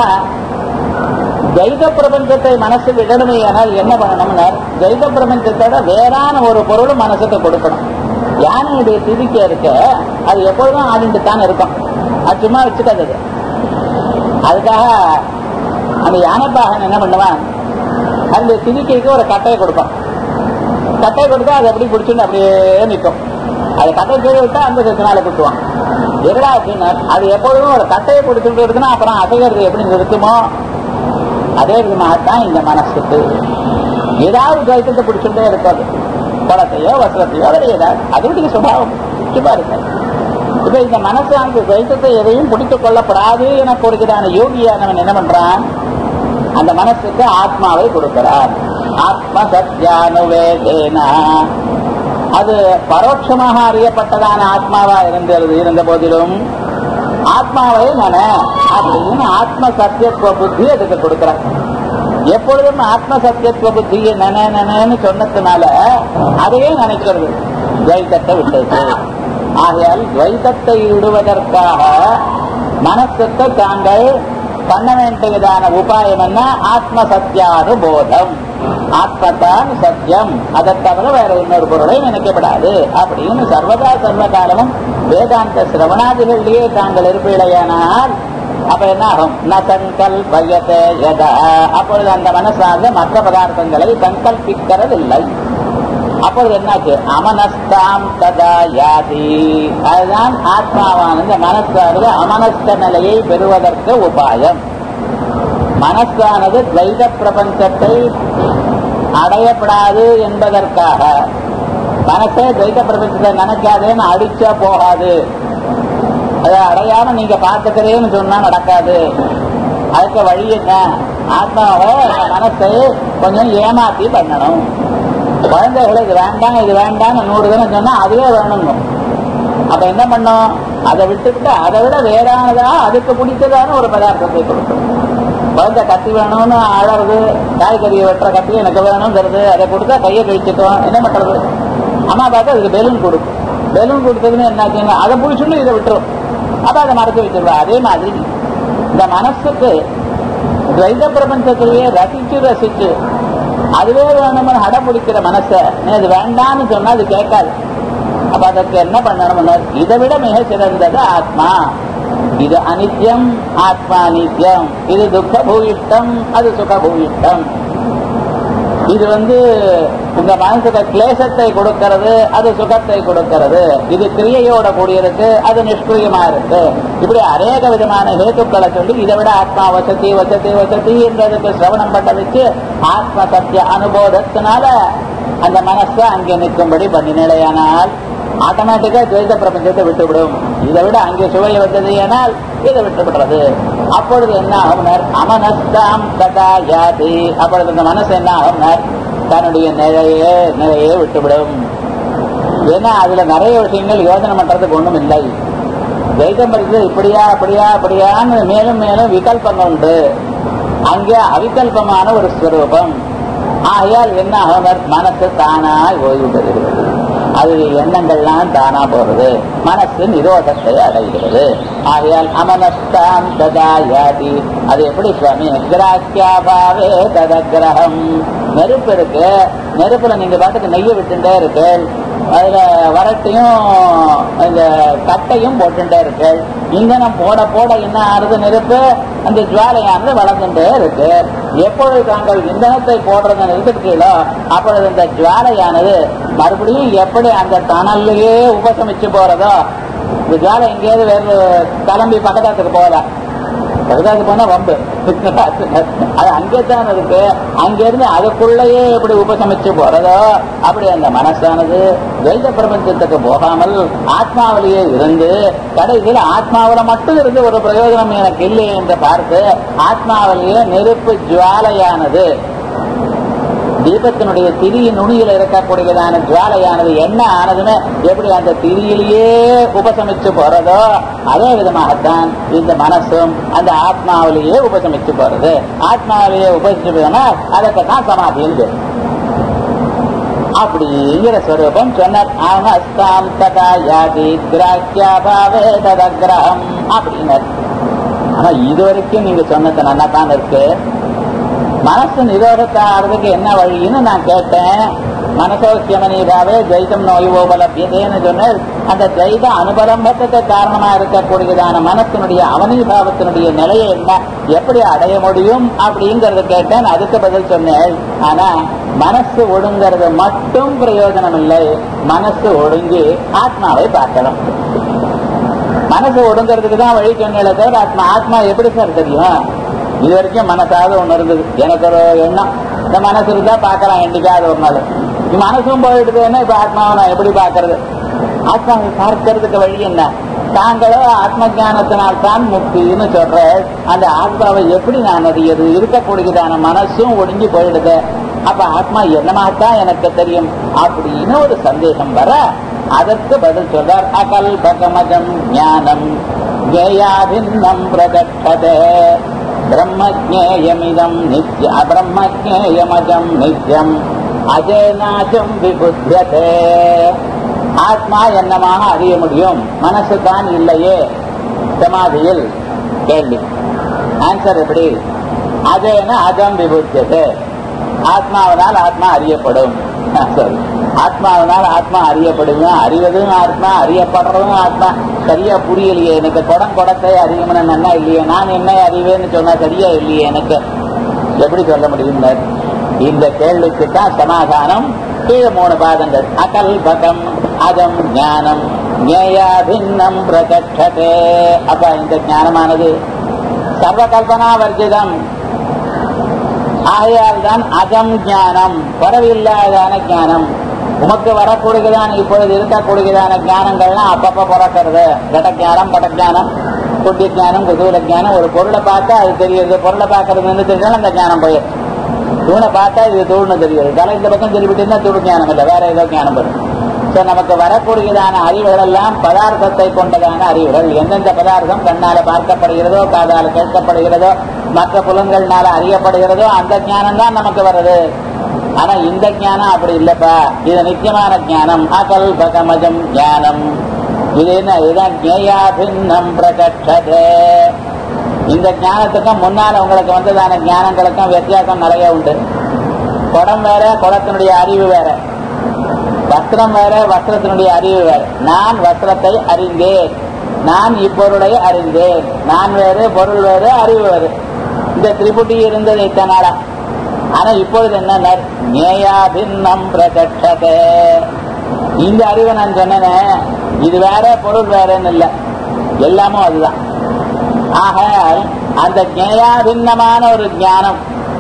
துவைத பிரபஞ்சத்தை மனசு விடணுமே ஆனால் என்ன பண்ணணும்னா துவைத பிரபஞ்சத்தோட வேறான ஒரு பொருளும் மனசுக்கு கொடுக்கணும். யானையுடைய திதிக்க இருக்க அது எப்பொழுதும் ஆடிட்டு தான் இருக்கும், அது சும்மா வச்சுக்காது. அதுக்காக அந்த யானைப்பாகன் என்ன பண்ணுவான், அந்த திதிக்கைக்கு ஒரு கட்டையை கொடுப்பான். கட்டையை கொடுத்தா அது எப்படி பிடிச்சுன்னு அப்படியே நிற்கும். அது கட்டை கீழே விட்டா அந்த செத்தினால குத்துவான். எதுடா அப்படின்னா அது எப்பொழுதும் ஒரு கட்டையை பிடிச்சுட்டு இருக்குன்னா அப்புறம் அசைகிறது எப்படி நிறுத்துமோ அதே விதமாகத்தான் இந்த மனசுக்கு ஏதாவது துவைத்தத்தை பிடிச்சுட்டே இருக்காது. பழத்தையோ வஸ்திரத்தையோ அதை ஏதாவது அதனுடைய சுபாவம் சும்மா இருக்காது. இப்ப இந்த மனசு அந்த துவைத்தத்தை எதையும் பிடித்துக் கொள்ளப்படாது என கொடுக்கிறான யோகியானவன் என்ன பண்றான், அந்த மனசுக்கு ஆத்மாவை கொடுக்கிறான். ஆத்ம சத்யானுவேதேனா அது பரோட்சமாக அறியப்பட்டதான ஆத்மாவா இருந்த போதிலும் ஆத்மாவை நன அப்படின்னு ஆத்ம சத்தியத்துவ புத்தி அதுக்கு கொடுக்கிறார். எப்பொழுதும் ஆத்ம சத்தியத்துவ புத்தியை நனன்னு சொன்னதுனால அதையே நினைக்கிறது, துவைத்தத்தை விட்டது. ஆகையால் துவைத்தத்தை விடுவதற்காக மனசுக்கு தாங்கள் பண்ண வேண்டியதான உபாயம் என்ன? ஆத்ம சத்தியானுபோதம். ஆத்மதான் சத்தியம், அதை தவிர வேற இன்னொரு பொருளை நினைக்கப்படாது அப்படின்னு சர்வதா சர்வ காலமும் வேதாந்த சிரவணாதிகளிலேயே தாங்கள் இருப்பீழையானால் அப்ப என்ன ஆகும்? ந சங்கல்பயதே யதா, அப்பொழுது அந்த மனசார்ந்த மற்ற பதார்த்தங்களை சங்கல்பிக்கிறதில்லை. அப்பொழுது என்னாச்சு? அமனஸ்தாம் ததா யாதி. அதுதான் ஆத்மாவானது மனசானது அமனஸ்த நிலையை பெறுவதற்கு உபாயம். மனசானது துவைத பிரபஞ்சத்தை அடையப்படாது என்பதற்காக மனசே துவைத பிரபஞ்சத்தை நினைக்காதேன்னு அடிச்சா போகாது. அதை அடையாம நீங்க பார்த்துக்கிறேன்னு சொன்னா நடக்காது. அதுக்கு வழி என்ன? ஆத்மாவை மனசை கொஞ்சம் ஏமாத்தி பண்ணணும். குழந்தைகளை இது வேண்டாம் இது வேண்டாம்னு 100 தினம் சொன்னா அதுவே வேணுங்க. அப்ப என்ன பண்ணும்? அதை விட்டுவிட்டு அதை விட வேறானதா அதுக்கு பிடிச்சதான ஒரு பதார்த்தத்தை கொடுக்கும். குழந்தை கத்தி வேணும்னு அழறது, காய்கறியை வெட்டுற கத்தி எனக்கு வேணுங்கிறது, அதை கொடுத்தா கையை கழிச்சுட்டோம். என்ன பண்றது? அம்மா பார்த்து அதுக்கு பெலூன் கொடுக்கும். பெலூன் கொடுத்ததுன்னு என்னாச்சுங்க? அதை பிடிச்சுன்னு இதை விட்டுரும். அப்ப அதை மறைச்சு வச்சிருவா. அதே மாதிரி இந்த மனசுக்கு துவைத பிரபஞ்சத்திலேயே ரசிச்சு அதுவே வேணும்னு அடம் பிடிக்கிற மனசை இது வேண்டான்னு சொன்னா அது கேட்காது. அப்ப அதற்கு என்ன பண்ணணும்? இதை விட மிக சிறந்தது ஆத்மா. இது அனித்யம், ஆத்மா நித்யம். இது துக்க பூயிஷ்டம், அது சுக பூயிஷ்டம். இது உங்க மனசுக்கு கிளேசத்தை கொடுக்கிறது, அது சுகத்தை கொடுக்கிறது. இது கிரியையோட கூடியிருக்கு, அது நிஷ்கிரியமா இருக்கு. இப்படி அநேக விதமான ஹேத்துக்களை சொல்லி இதை விட ஆத்மா வசதி வசதி வசதி என்றதுக்கு சிரவணம் பண்ண வச்சு ஆத்ம சத்திய அனுபவத்தினால அந்த மனசை அங்கே நிற்கும்படி பண்ணினேயானால் ஆட்டோமேட்டிக்கா துவைத பிரபஞ்சத்தை விட்டுவிடும். இதை விட அங்கே சுவையை வந்தது ஏனால் இதை விட்டுவிடுறது. அப்பொழுது என்ன ஆகும்னர்? அமனஸ்தாம் ததா யாதி. அப்பொழுது இந்த மனசு என்ன ஆகும்னர்? தன்னுடைய நிலையே விட்டுவிடும். ஏன்னா அதுல நிறைய விஷயங்கள் யோசனை பண்றதுக்கு ஒண்ணும் இல்லை. துவைதம் பரிசு இப்படியா அப்படியா அப்படியான்னு மேலும் மேலும் விகல்பங்கள் உண்டு. அங்கே அவிகல்பமான ஒரு ஸ்வரூபம். ஆகையால் என்ன ஆகும்னர்? மனசு தானாய் ஓய்வு பெறுகிறது. அது எண்ணங்கள்லாம் தானா போறது. மனசு நிரோதத்தை அடைகிறது. ஆகையால் அமனஸ்தாம் ததா யாதி. அது எப்படி சுவாமி? கிராக்கியாபாவே ததகிரகம். நெருப்பு இருக்கு, நெருப்புல நீங்க பாட்டுக்கு நெய்ய விட்டுட்டே இருக்கு, அதுல வரட்டையும் இந்த கட்டையும் போட்டுட்டே இருக்கு. இந்தனம் போட போட என்ன ஆறுது? நெருப்பு அந்த ஜுவாலையானது வளர்ந்துட்டே இருக்கு. எப்பொழுது தாங்கள் இந்தனத்தை போடுறதை நிறுத்திட்டீங்களோ அப்பொழுது இந்த ஜுவாலையானது மறுபடியும் எப்படி அந்த தணல்லையே உபசமிச்சு போறதோ, இந்த ஜுவாலை எங்கேயாவது வேறு கிளம்பி பக்கத்தாத்துக்கு போகலாம். பக்கத்தாத்துக்கு போனா வம்பு, அது அங்கேதான் இருக்கு. அங்கிருந்து அதுக்குள்ளேயே எப்படி உபசமிச்சு போறதோ அப்படி அந்த மனசானது துவைத பிரபஞ்சத்துக்கு போகாமல் ஆத்மாவிலேயே இருந்து கடைசியில் ஆத்மாவில மட்டும் இருந்து ஒரு பிரயோஜனம் எனக்கு இல்லை என்று பார்த்து ஆத்மாவிலேயே நெருப்பு ஜுவாலையானது, தீபத்தினுடைய திரியின் நுனியில் இருக்கக்கூடியதான ஜுவாலையானது என்ன ஆனதுன்னு எப்படி அந்த திரியிலேயே உபசமிச்சு போறதோ அதே விதமாகத்தான் இந்த மனசும் அந்த ஆத்மாவிலேயே உபசமிச்சு போறது. ஆத்மாவிலேயே உபசமிச்சு போனா அதற்குத்தான் சமாதின்னு அப்படிங்கிற ஸ்வரூபம் சொன்னார். அமஸ்தாம் ததா யாதி கிராக்கியாபாவே ததகிரகம் அப்படின்னார். ஆனா இதுவரைக்கும் நீங்க சொன்னது நல்லா தான் இருக்கு. மனசு நிரோதத்தை ஆறதுக்கு என்ன வழின்னு நான் கேட்டேன். மனசோக்கியமனீதாவே துவைதம் நோயுவோபலபியதேன்னு சொன்னால் அந்த துவைத அனுபலம்பத்துக்கு காரணமா இருக்கக்கூடியதான மனத்தினுடைய அவனீபாவத்தினுடைய நிலையை என்ன எப்படி அடைய முடியும் அப்படிங்கறது கேட்டேன். அதுக்கு பதில் சொன்னேன். ஆனா மனசு ஒடுங்கிறது மட்டும் பிரயோஜனம் இல்லை. மனசு ஒடுங்கி ஆத்மாவை பார்க்கணும். மனசு ஒடுங்கிறதுக்கு தான் வழி சொன்னேன் தவிர ஆத்மா எப்படி சார் தெரியும்? இது வரைக்கும் மனசாவது ஒண்ணு இருந்தது. எனக்கு ஒரு எண்ணம், இந்த மனசு இருந்தா பாக்கலாம் என்னைக்காவது ஒரு நாள். மனசும் போயிடுதுன்னா இப்ப ஆத்மாவை நான் எப்படி பாக்குறது? ஆத்மாவை பார்க்கறதுக்கு வழி என்ன? தாங்களோ ஆத்ம ஜானத்தினால்தான் முக்தின்னு சொல்ற அந்த ஆத்மாவை எப்படி நான் அறியது? இருக்கக்கூடியதான மனசும் ஒடுங்கி போயிடுது. அப்ப ஆத்மா என்னமாத்தான் எனக்கு தெரியும் அப்படின்னு ஒரு சந்தேகம் வர அதற்கு பதில் சொல்றார். அகல்பகமஜம் ஞானம் ஜேயாதின்னம் பிரகட்டதே பிரம்மஜேயமிதம் நித்ய அபிரம்மஜேயமஜம் நித்யம் அஜேனாஜம் விபுத்தியதே. ஆத்மா என்னமாக அறிய முடியும், மனசு தான் இல்லையே. சமாதியில் கேள்வி. ஆன்சர் எப்படி? அஜேன அஜம் விபுத்தியதே. ஆத்மாவனால் ஆத்மா அறியப்படும். ஆத்மாவனால் ஆத்மா அறியப்படுங்க. அறிவதும் ஆத்மா, அறியப்படுறதும் ஆத்மா. சரியா புரியலையே எனக்கு. குடத்தை அறியும்னு நன்னா இல்லையே. நான் என்ன அறிவேன்னு சொன்னா சரியா இல்லையே எனக்கு. எப்படி சொல்ல முடியும்? இந்த கேள்விக்கு தான் சமாதானம் கீழே 3 பாதங்கள். அகல்பகம் அஜம் ஞானம் ஞேயாபின்னம் பிரகட்டதே. அப்ப இந்த ஞானமானது சர்வகல்பனா வர்ஜிதம். ஆகையால் தான் அஜம் ஞானம், குறவில்லாதான ஞானம். உமக்கு வரக்கூடியதான இப்பொழுது இருக்கக்கூடியதான ஞானங்கள்லாம் அப்பப்ப பிறக்கிறது. கடஜானம், படஜானம், புத்தி ஜானம், குதூல ஜானம். ஒரு பொருளை பார்த்தா அது தெரியுது. பொருளை பார்க்கறதுன்னு தெரிஞ்சாலும் அந்த ஞானம் போயிடுச்சு. தூணை பார்த்தா இது தூள்னு தெரியுது. தலை இந்த பக்கம் தெரிவிட்டு தூள் ஞானம் இல்லை, வேற ஏதோ ஞானம் வரும். நமக்கு வரக்கூடியதான அறிவுகள் எல்லாம் பதார்த்தத்தை கொண்டதான அறிவுகள். எந்தெந்த பதார்த்தம் கண்ணால பார்க்கப்படுகிறதோ, காதால கேட்கப்படுகிறதோ, மற்ற புலன்கள்னால அறியப்படுகிறதோ அந்த ஞானம் தான் நமக்கு வருது. ஆனா இந்த ஞானம் அப்படி இல்லப்பா. இது நித்தியமான ஞானம். அகல்பகமஜம் ஞானம். இது என்ன? இதுதான் ஜேயாபின்னம் பிரகட்டதே. இந்த ஞானத்துக்கும் முன்னால உங்களுக்கு வந்ததான ஞானங்களுக்கும் வித்தியாசம் நிறைய உண்டு. குடம் வேற, குடத்தினுடைய அறிவு வேற. வஸ்திரம் வேற, வஸ்திரத்தினுடைய அறிவு வேற. நான் வஸ்திரத்தை அறிந்தேன், நான் இப்பொருளை அறிந்தேன். நான் வேறு, பொருள் வேறு, அறிவு வேறு. இந்த திரிபுட்டி இருந்தது இத்தனை நாளா. ஆனா இப்பொழுது என்ன? ஞேயாபின்னம் பிரகட்டதே. இந்த அறிவை நான் சொன்னேன், இது வேற பொருள் வேறன்னு இல்லை, எல்லாமும் அதுதான். ஆக அந்த ஞேயாபின்னமான ஒரு ஞானம்,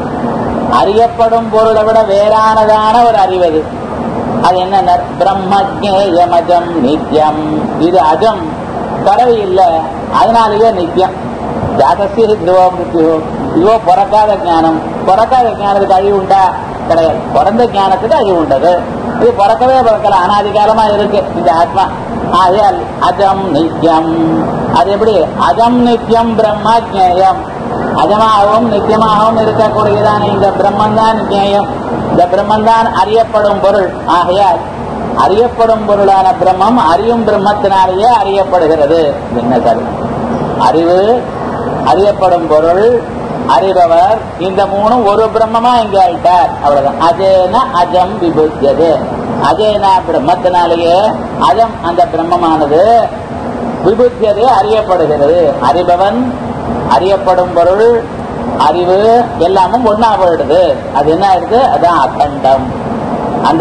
அறியப்படும் பொருளை விட வேறானதான ஒரு அறிவது. அது என்ன? பிரம்மஜேயமஜம் நித்யம். இது அஜம், பறவை இல்லை, அதனாலேயே நித்தியம். ஜாதசிய துவோ மிருத்யோ. இதுவோ பிறக்காத ஞானம். பிறக்காத ஞானத்துக்கு அழிவு உண்டா? கிடையாது. பிறந்த ஞானத்துக்கு அழிவு உண்டது. இது பிறக்கவே பிறக்கல, அனாதிகாலமா இருக்கு இந்த ஆத்மா. ஆகையால் அஜம் நித்யம். அது எப்படி? அஜம் நித்யம் பிரம்ம ஜேயம். அஜமாகவும் நித்தியமாகவும் இருக்கக்கூடியதான இந்த பிரம்மந்தான் ஜேயம். இந்த பிரம்மந்தான் அறியப்படும் பொருள். ஆகையால் அறியப்படும் பொருளான பிரம்மம் அறியும் பிரம்மத்தினாலேயே அறியப்படுகிறது. என்ன சார்? அறிவு, அறியப்படும் பொருள், அறிபவர், இந்த மூணும் ஒரு பிரம்மமா இங்க ஆயிட்டார். அவ்வளவுதான். அஜேன அஜம் விபுத்தியது. அஜேனா பிரம்மத்தினாலேயே அஜம் அந்த பிரம்மமானது விபுத்தியதே அறியப்படுகிறது. அறிபவன், அறியப்படும் பொருள், அறிவு எல்லாமும் ஒன்னா போயிடுது. அது என்ன ஆயிடுது? அதான் அகண்டம். அந்த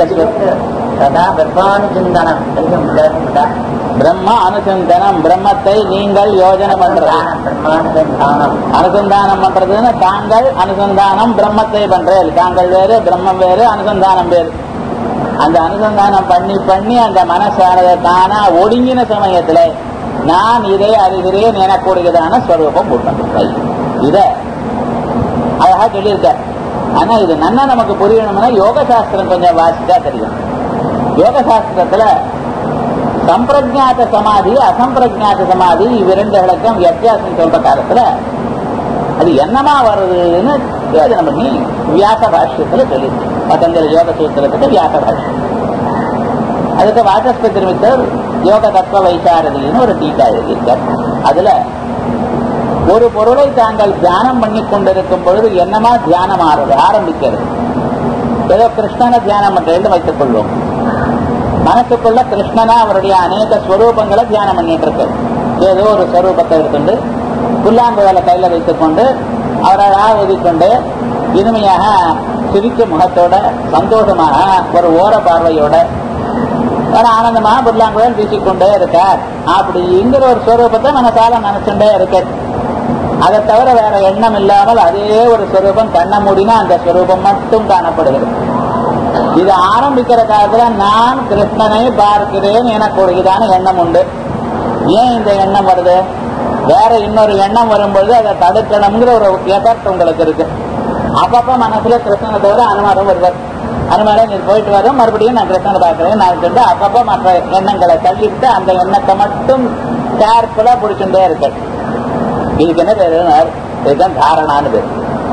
பிரம்ம அனுசந்தானம். பிரம்மத்தை நீங்கள் யோஜனை பண்றது, அனுசந்தானம் பண்றதுன்னு தாங்கள் அனுசந்தானம் பிரம்மத்தை பண்றேன். தாங்கள் வேறு, பிரம்மம் வேறு, அனுசந்தானம் வேறு. அந்த அனுசந்தானம் பண்ணி பண்ணி அந்த மனசானதை தானா ஒடுங்கின சமயத்துல நான் இதை அறிகிறேன் எனக்கூடியதான ஸ்வரூபம் உண்டு. இத அழகா சொல்லியிருக்க. ஆனா இது நன்னா நமக்கு புரியணும்னா யோக சாஸ்திரம் கொஞ்சம் வாசிச்சா தெரியும். யோக சாஸ்திரத்துல சம்பிரஜாத சமாதி, அசம்பிரஜாத சமாதி, இவ்விரண்டுகளுக்கும் வித்தியாசம் சொல்ற காலத்துல அது என்னமா வருதுன்னு யோஜனை பண்ணி வியாச பாஷ்யத்துல சொல்லியிருக்கு. பதஞ்சலி யோக சூத்திரத்துக்கு வியாச பாஷ்யம். அதுக்கு வாசஸ்பதி மித்தர் யோக தத்துவ வைசாரதின்னு ஒரு டீக்கா எழுதியிருக்கார். அதுல ஒரு பொருளை தாங்கள் தியானம் பண்ணி கொண்டிருக்கும் பொழுது என்னமா தியானம் ஆரம்பிக்கிறது. ஏதோ கிருஷ்ணனை தியானம் பண்றேன்னு வைத்துக் கொள்வோம். மனசுக்குள்ள கிருஷ்ணனா அவருடைய அநேக ஸ்வரூபங்களை தியானம் பண்ணிட்டு இருக்கு. ஏதோ ஒரு ஸ்வரூபத்தை எடுத்துண்டு புல்லாங்குழலை கையில வைத்துக் கொண்டு அவராக ஒதுக்கொண்டு இனிமையாக சிரிச்ச முகத்தோட சந்தோஷமாக ஒரு ஓர பார்வையோட ஒரு ஆனந்தமாக புல்லாங்குழல் வீசிக்கொண்டே இருக்கார். அப்படிங்கிற ஒரு ஸ்வரூபத்தை மனசால நினைச்சுட்டே இருக்கு. அதை தவிர வேற எண்ணம் இல்லாமல் அதே ஒரு ஸ்வரூபம் கண்ண மூடினா அந்த ஸ்வரூபம் மட்டும் காணப்படுகிறது. இது ஆரம்பிக்கிற காலத்துல நான் கிருஷ்ணனை பார்க்கிறேன் எனக்கு ஒரு இதான எண்ணம் உண்டு. ஏன் இந்த எண்ணம் வருது? வேற இன்னொரு எண்ணம் வரும்பொழுது அதை தடுக்கணுங்கிற ஒரு எஃபர்ட் உங்களுக்கு இருக்கு. அப்பப்ப மனசுல கிருஷ்ணனை தவிர அனுமானம் வருவார். அது மாதிரி நீ போயிட்டு வரும், மறுபடியும் நான் கிருஷ்ணனை பார்க்கிறேன் நான் சொல்லிட்டு அப்பப்போ மற்ற எண்ணங்களை தள்ளிவிட்டு அந்த எண்ணத்தை மட்டும் கேர்ஃபுல்லா பிடிச்சுட்டே இருக்க. இதுக்கு என்ன பேரு? இதுதான் தாரணான்னு பேரு.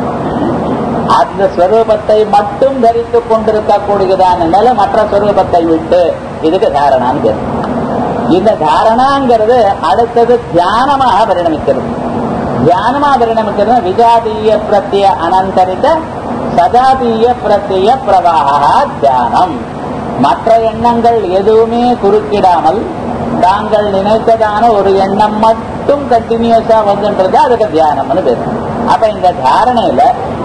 அந்த ஸ்வரூபத்தை மட்டும் தரித்துக் கொண்டிருக்கக்கூடியதான நிலை மற்ற ஸ்வரூபத்தை விட்டு, இதுக்கு தாரணான்னு பேரு. இந்த தாரணாங்கிறது அடுத்தது தியானமாக பரிணமிக்கிறது. தியானமாக பரிணமிக்கிறது விஜாதீய பிரத்ய அனந்தரித சஜாதீய பிரத்ய பிரவாக தியானம். மற்ற எண்ணங்கள் எதுவுமே குறுக்கிடாமல் தாங்கள் நினைத்ததான ஒரு எண்ணம் மட்டும் கண்டினியூஸா வந்துன்றது அதுக்கு தியானம்னு பேரு. அப்ப இந்த தாரணையில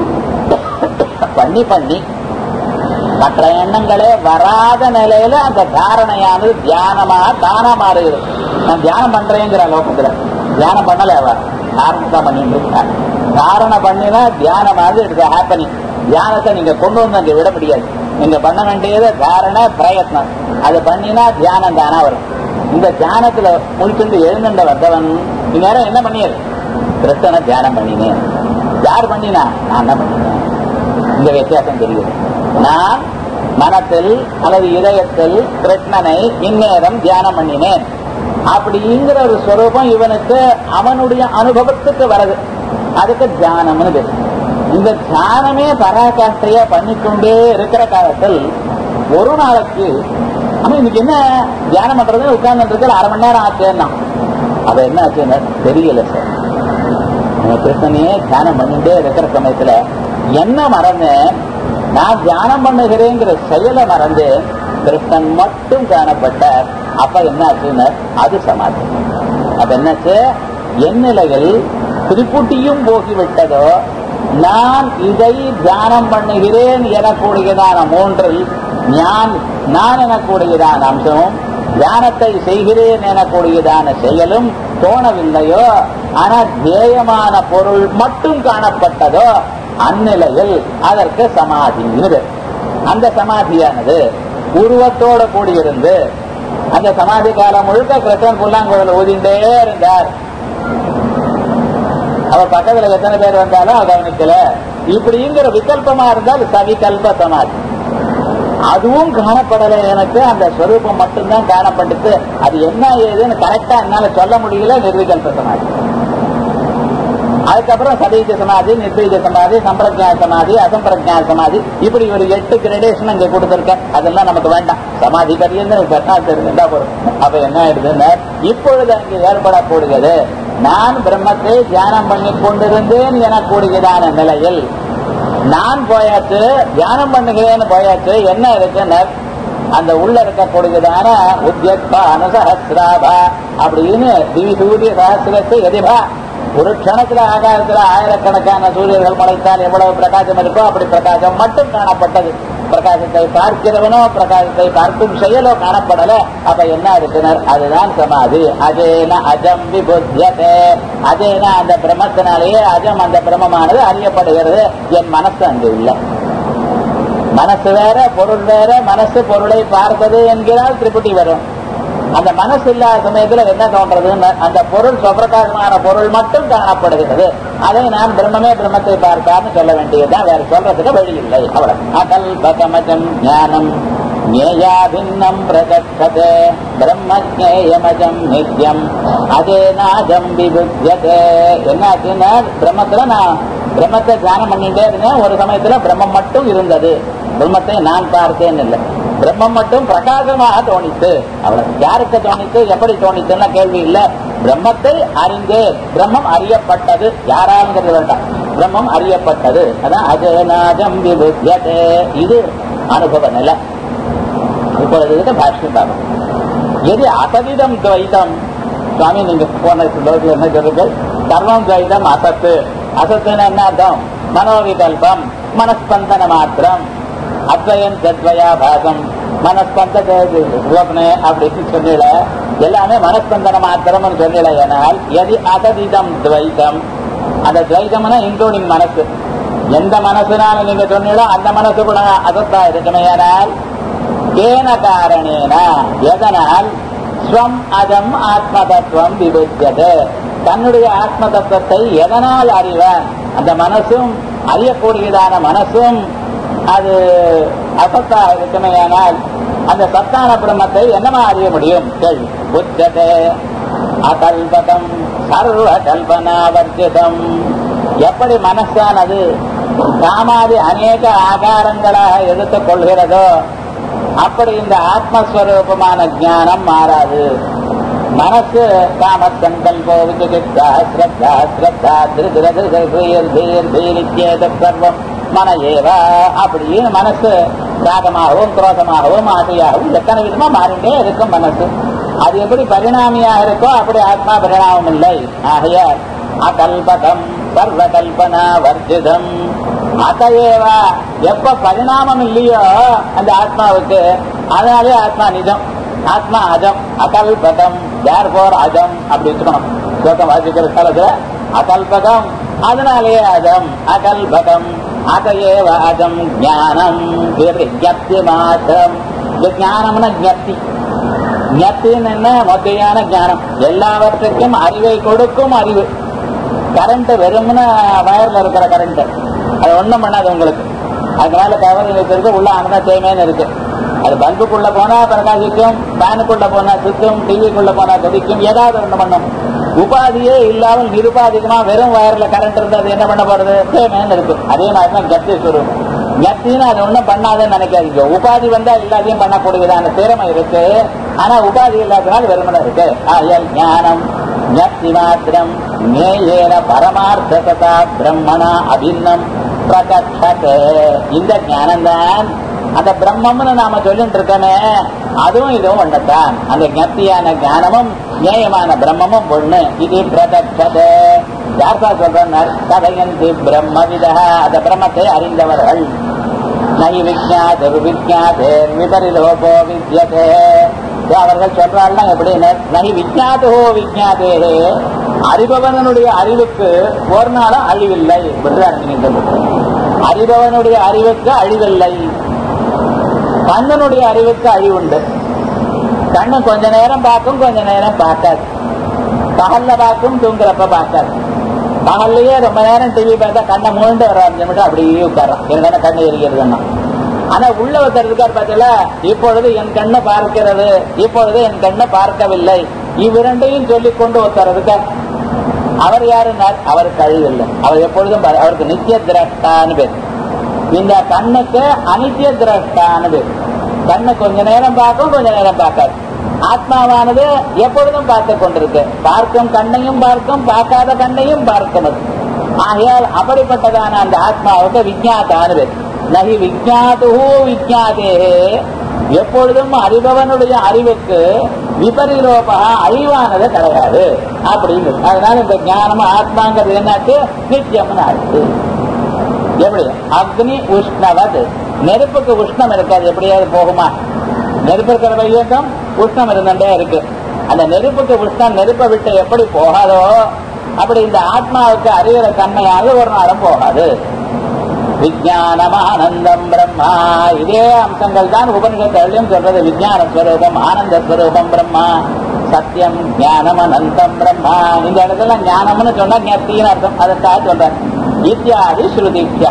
பண்ணி பண்ணி மற்ற எண்ணங்களே வராத நிலையில அந்த தாரணையானது தியானமா தானா மாறுகிறது. நான் தியானம் பண்றேங்கிற லோகத்துல தியானம் பண்ணல, தாரணம் தான் பண்ணிட்டு இருக்காங்க. தாரணை பண்ணினா தியானமானது இட்ஸ் ஹேப்பனிங். தியானத்தை நீங்க கொண்டு வந்து அங்க விட முடியாது. நீங்க பண்ண வேண்டியது தாரண பிரயத்னம். அது பண்ணினா தியானம் தானா வரும். இந்த தியானத்துல முடிச்சுட்டு எழுந்துட்ட வந்தவன் இந்நேரம் என்ன பண்ணியது? கிருஷ்ணனை தியானம் பண்ணினேன். யார் பண்ணினா? நான் தான் பண்ணினேன். இந்த வித்தியாசம் தெரியுது. நான் மனத்தில் அல்லது இதயத்தில் கிருஷ்ணனை இந்நேரம் தியானம் பண்ணினேன் அப்படிங்கிற ஒரு ஸ்வரூபம் இவனுக்கு அவனுடைய அனுபவத்துக்கு வருது. அதுக்கு தியானம்னு பேரு. இந்த தியானமே பராகாஷ்டையா பண்ணிக்கொண்டே இருக்கிற காலத்தில் ஒரு நாளைக்கு அவன் இன்னைக்கு என்ன தியானம் பண்றது உட்கார்ந்து அரை மணி நேரம் ஆச்சுன்னா அது என்ன ஆச்சுன்னா தெரியல சார். கிருஷ்ணனையே தியானம் பண்ணிட்டே இருக்கிற சமயத்துல என்ன மறந்து நான் தியானம் பண்ணுகிறேங்கிற செயலை மறந்து கிருஷ்ணன் மட்டும் காணப்பட்ட. அப்ப என்ன ஆச்சுன்னு அது சமாதி. அப்ப என்னாச்சு? என் நிலையில் திருப்புட்டியும் போகிவிட்டதோ, நான் இதை தியானம் பண்ணுகிறேன் எனக்கூடியதான மூன்றில் நான் எனக்கூடியதான அம்சமும் தியானத்தை செய்கிறேன் எனக்கூடியதான செயலும் தோணவில்லையோ, ஆனால் தேயமான பொருள் மட்டும் காணப்பட்டதோ அந்நிலையில் அதற்கு சமாதி. அந்த சமாதியானது உருவத்தோட கூடியிருந்து அந்த சமாதி காலம் முழுக்க கிருஷ்ணன் புல்லாங்குழல் ஊதிண்டே இருந்தார். அவர் பக்கத்துல எத்தனை பேர் வந்தாலும் அதை கவனிக்கல. இப்படிங்கிற விகல்பமா இருந்தால் சவிகல்ப சமாதி. அதுவும் காணப்படலை. எனக்கு அந்த ஸ்வரூபம் மட்டும்தான் காணப்பட்டுச்சு. அது என்ன ஏதுன்னு கரெக்டா என்னால சொல்ல முடியல. நிர்விகல்ப சமாதி. அதுக்கப்புறம் சதீஜ சமாதி, நிர்பீஜ சமாதி, சம்பிரஜா சமாதி, அசம்பிரஜா சமாதி, இப்படி ஒரு 8 கிரடேஷன் இங்க கொடுத்திருக்கேன். அதெல்லாம் நமக்கு வேண்டாம். சமாதி கரியன்னு தெரிஞ்சுட்டா போறோம். அப்ப என்ன ஆயிடுதுன்னு இப்பொழுது அங்கே ஏற்படக்கூடியது நான் பிரம்மத்தை தியானம் பண்ணி கொண்டிருந்தேன் எனக்கூடியதான நிலையில் நான் போயாச்சு, தியானம் பண்ணுகிறேன்னு போயாச்சு. என்ன இருக்குன்னு அந்த உள்ள இருக்கக்கூடியதான உத்யக்பா அனுசஹஸ்ராபா அப்படின்னு திவிசூரிய சஹசிரத்தை எதிபா ஒரு க்ஷணத்துல ஆகாரத்துல ஆயிரக்கணக்கான சூரியர்கள் முளைத்தால் எவ்வளவு பிரகாசம் இருக்கோ அப்படி பிரகாசம் மட்டும் காணப்பட்டது. பிரகாசத்தை பார்க்கிறவனோ பிரகாசத்தை பார்க்கும் செயலோ காணப்படல. அப்ப என்ன இருக்கிறார்? அதுதான் சமாதி. அஜேன அஜம் விபுத்தியதே. அஜேன அந்த பிரம்மத்தினாலேயே அஜம் அந்த பிரம்மமானது அறியப்படுகிறது. என் மனசு அங்கு இல்லை. மனசு வேற பொருள் வேற. மனசு பொருளை பார்த்தது என்கிறால் திரிபுட்டி வரும். அந்த மனசு இல்லாத சமயத்துல என்ன தோன்றதுன்னு அந்த பொருள் சுவப்பிரகாசமான பொருள் மட்டும் காணப்படுகிறது. அதை நான் பிரம்மமே பிரம்மத்தை பார்த்தான்னு சொல்ல வேண்டியதுதான். வேற சொல்றதுக்கு வழி இல்லை. அவ்வளவு. அகல்பகமஜம் ஞானம் ஞேயாபின்னம் பிரதட்சதே பிரம்மஜேயமஜம் நித்யம் அதேனாஜம் விபுத்தியதே. என்னாச்சுன்னா பிரம்மத்துல நான் பிரம்மத்தை தியானம் பண்ணிட்டே இருந்தேன். ஒரு சமயத்துல பிரம்மம் மட்டும் இருந்தது. பிரம்மத்தை நான் பார்த்தேன்னு இல்லை. பிரம்மம் மட்டும் பிரகாசமாக தோணித்து. அவ்வளவு. யாருக்கு தோணித்து, எப்படி தோணித்துன்னா கேள்வி இல்லை. பிரம்மத்தை அறிந்தே. பிரம்மம் அறியப்பட்டது. யாராங்கிறது வேண்டாம். பிரம்மம் அறியப்பட்டது. அதான் அஜேனாஜம் விபுத்தியதே. இது அனுபவ நிலை. இப்பொழுது பாஷ்யம் பாபம் எது அசதிதம் துவைதம். சுவாமி நீங்க போன ஸ்லோகத்தில் என்ன சொல்றீர்கள்? சர்வம் துவைதம் அசத்து. அசத்துன்னு என்ன அர்த்தம்? மனோவிகல்பம், மனஸ்பந்தன மாத்திரம், அத்வயம் தத்வயா பாகம், மனஸ்பந்த அப்படின்னு சொல்லல. எல்லாமே மனஸ்பந்தன மாத்திரம் சொல்லல. ஏனால் எது அசதிதம் துவைதம். அந்த துவைதம்னா இன்க்ளூடிங் மனசு. எந்த மனசுனால நீங்க சொன்னீங்களோ அந்த மனசு கூட அசத்தா இருக்குமே. ஏனால் ஏன காரணேன எதனால் ஸ்வம் அதம் ஆத்ம தத்துவம் விபுத்தியது. தன்னுடைய ஆத்ம தத்துவத்தை எதனால் அறிவான்? அந்த மனசும் அறியக்கூடியதான மனசும் அது அசத்தா இருக்குமே, ஆனால் அந்த சத்தான பிரம்மத்தை என்னமா அறிய முடியும்? கேள்வி. புத்ததே அகல்பதம் சர்வ கல்பனாவர்ஜிதம். எப்படி மனசானது காமாதி அநேக ஆகாரங்களாக எடுத்துக் கொள்கிறதோ அப்படி இந்த ஆத்மஸ்வரூபமான ஞானம் மாறாது. மனசு காம சங்கல்போ விசிகிச்சா ஸ்ரத்தா ஸ்ரத்தா சர்வம் மன ஏவா அப்படின்னு மனசு ராகமாகவும் குரோதமாகவும் ஆசையாகவும் எத்தனை விதமா மாறிட்டே இருக்கும் மனசு. அது எப்படி பரிணாமியாக இருக்கோ அப்படி ஆத்மா பரிணாமம் இல்லை. ஆகையால் அகல்பதம் சர்வ கல்பனா வர்ஜிதம். அதையேவா எப்ப பரிணாமம் இல்லையோ அந்த ஆத்மாவுக்கு, அதனாலே ஆத்மா நிஜம், ஆத்மா அஜம். அகல்பதம் தேர்ஃபோர் அஜம் அப்படி வச்சுக்கணும். ஸ்லோகம் வாசிக்கிற காலத்துல அகல்பதம், அதனாலேயே அஜம். அகல்பதம் அதையேவ அஜம் ஞானம். ஜப்தி மாத்திரம். ஞானம்னா ஜப்தி. ஞப்தின்னு என்ன? மொத்தையான ஞானம். எல்லாவற்றுக்கும் அறிவை கொடுக்கும் அறிவு. கரண்ட் வெறும்னா வயர்ல இருக்கிற கரண்ட் அது ஒண்ணும் பண்ணாது உங்களுக்கு. அதனால கவர் இருக்கிறது உள்ள அங்கே தேவையான இருக்கு. அது பல்புக்குள்ள போனா பிரகாசிக்கும், ஃபேனுக்குள்ள போனா சுத்தும், டிவிக்குள்ள போனா கொதிக்கும், ஏதாவது ஒண்ணு பண்ணும். உபாதியே இல்லாமல் நிருபாதிகமா வெறும் வயர்ல கரண்ட் இருந்து அது என்ன பண்ண போறது? தேவையான இருக்கு. அதே மாதிரிதான் கத்தி சொல்லுவோம். கத்தின்னு அது ஒண்ணும் பண்ணாதுன்னு நினைக்காதீங்க. உபாதி வந்தா எல்லாத்தையும் பண்ணக்கூடியதான திறமை இருக்கு. ஆனா உபாதி இல்லாதனால வெறுமனை இருக்கு. ஆயல் ஞானம் ஞப்தி மாத்திரம் நேயேன பரமார்த்ததா பிரம்மணா அபின்னம் பிரகட்சதே. இந்த ஞானம்தான் அந்த பிரம்மம்னு நாம சொல்லிட்டு இருக்கோமே, அதுவும் இதுவும் ஒண்ணுதான். அந்த ஞப்தியான ஞானமும் நியாயமான பிரம்மமும் ஒண்ணு. இது பிரகட்சதே. யார்கா சொல்றார்? கதையந்தி பிரம்மவிதா. அந்த பிரம்மத்தை அறிந்தவர்கள். நகி விஜ்ஞாதர் விஜ்ஞாதேர் விபரிலோபோ வித்யதே. அவர்கள் சொல்றாள்னா எப்படின்னு, நகி விஜ்ஞாதோ விஜ்ஞாதே, அறிபவனுடைய அறிவுக்கு ஒரு நாளும் அழிவில்லை. அறிபவனுடைய அறிவுக்கு அழிவில்லை. கண்ணனுடைய அறிவுக்கு அழிவுண்டு. கண்ணு கொஞ்ச நேரம் பார்க்கும், கொஞ்ச நேரம் பார்க்காது. பகல்ல பார்க்கும், தூங்குறப்ப பார்க்காது. பகல்லையே ரொம்ப நேரம் டிவி பார்த்தா கண்ணை மூண்டு வர நிமிடம் அப்படியே உட்காரான். என்ன கண்ணு எரிக்கிறதுன்னா. ஆனா உள்ள ஒருத்தருக்கார் பார்த்தல, இப்பொழுது என் கண்ணு பார்க்கிறது, இப்பொழுது என் கண்ணு பார்க்கவில்லை, இவ்விரண்டையும் சொல்லிக் கொண்டு ஒருத்தர் இருக்கார். அவர் யாருன்னார்? அவருக்கு அழிவில்லை. அவர் எப்பொழுதும் அவருக்கு நித்திய திரஷ்டான்னு பேர். இந்த கண்ணுக்கு அனித்திய திரஷ்டான்னு பேர். கண்ணு கொஞ்ச நேரம் பார்க்கும், கொஞ்ச நேரம் பார்க்காது. ஆத்மாவானது எப்பொழுதும் பார்த்து கொண்டிருக்கு. பார்க்கும் கண்ணையும் பார்க்கும், பார்க்காத கண்ணையும் பார்க்கும். ஆகையால் அப்படிப்பட்டதான அந்த ஆத்மாவுக்கு விஜ்ஞாதான்னு பேர். நகி விஜ்ஞாது விஜ்ஞாதே, எப்பொழுதும் அறிபவனுடைய அறிவுக்கு விபரிலோபா அழிவானது கிடையாது அப்படின்னு. அதனால இந்த ஞானம் ஆத்மாங்கிறது என்னாச்சு? நித்தியம்னு ஆச்சு. எப்படி? அக்னி உஷ்ணவது. நெருப்புக்கு உஷ்ணம் இருக்காது, எப்படியாவது போகுமா? நெருப்பு இருக்கிற இயக்கம் உஷ்ணம் இருந்துட்டே இருக்கு. அந்த நெருப்புக்கு உஷ்ணம் நெருப்பை விட்டு எப்படி போகாதோ அப்படி இந்த ஆத்மாவுக்கு அறிகிற தன்மையாவது ஒரு நாளும் போகாது. விஜயானம் ஆனந்தம் பிரம்மா. இதே அம்சங்கள் தான் உபனிஷத்துலயும் சொல்றது. விஜயான ஸ்வரூபம் ஆனந்த ஸ்வரூபம் பிரம்மா, சத்தியம் ஞானம் அனந்தம் பிரம்மா. இந்த இடத்துல ஞானம்னு சொன்னா ஞப்தின்னு அர்த்தம். அதற்காக சொல்ற இத்தியாதி ஸ்ருதிப்யா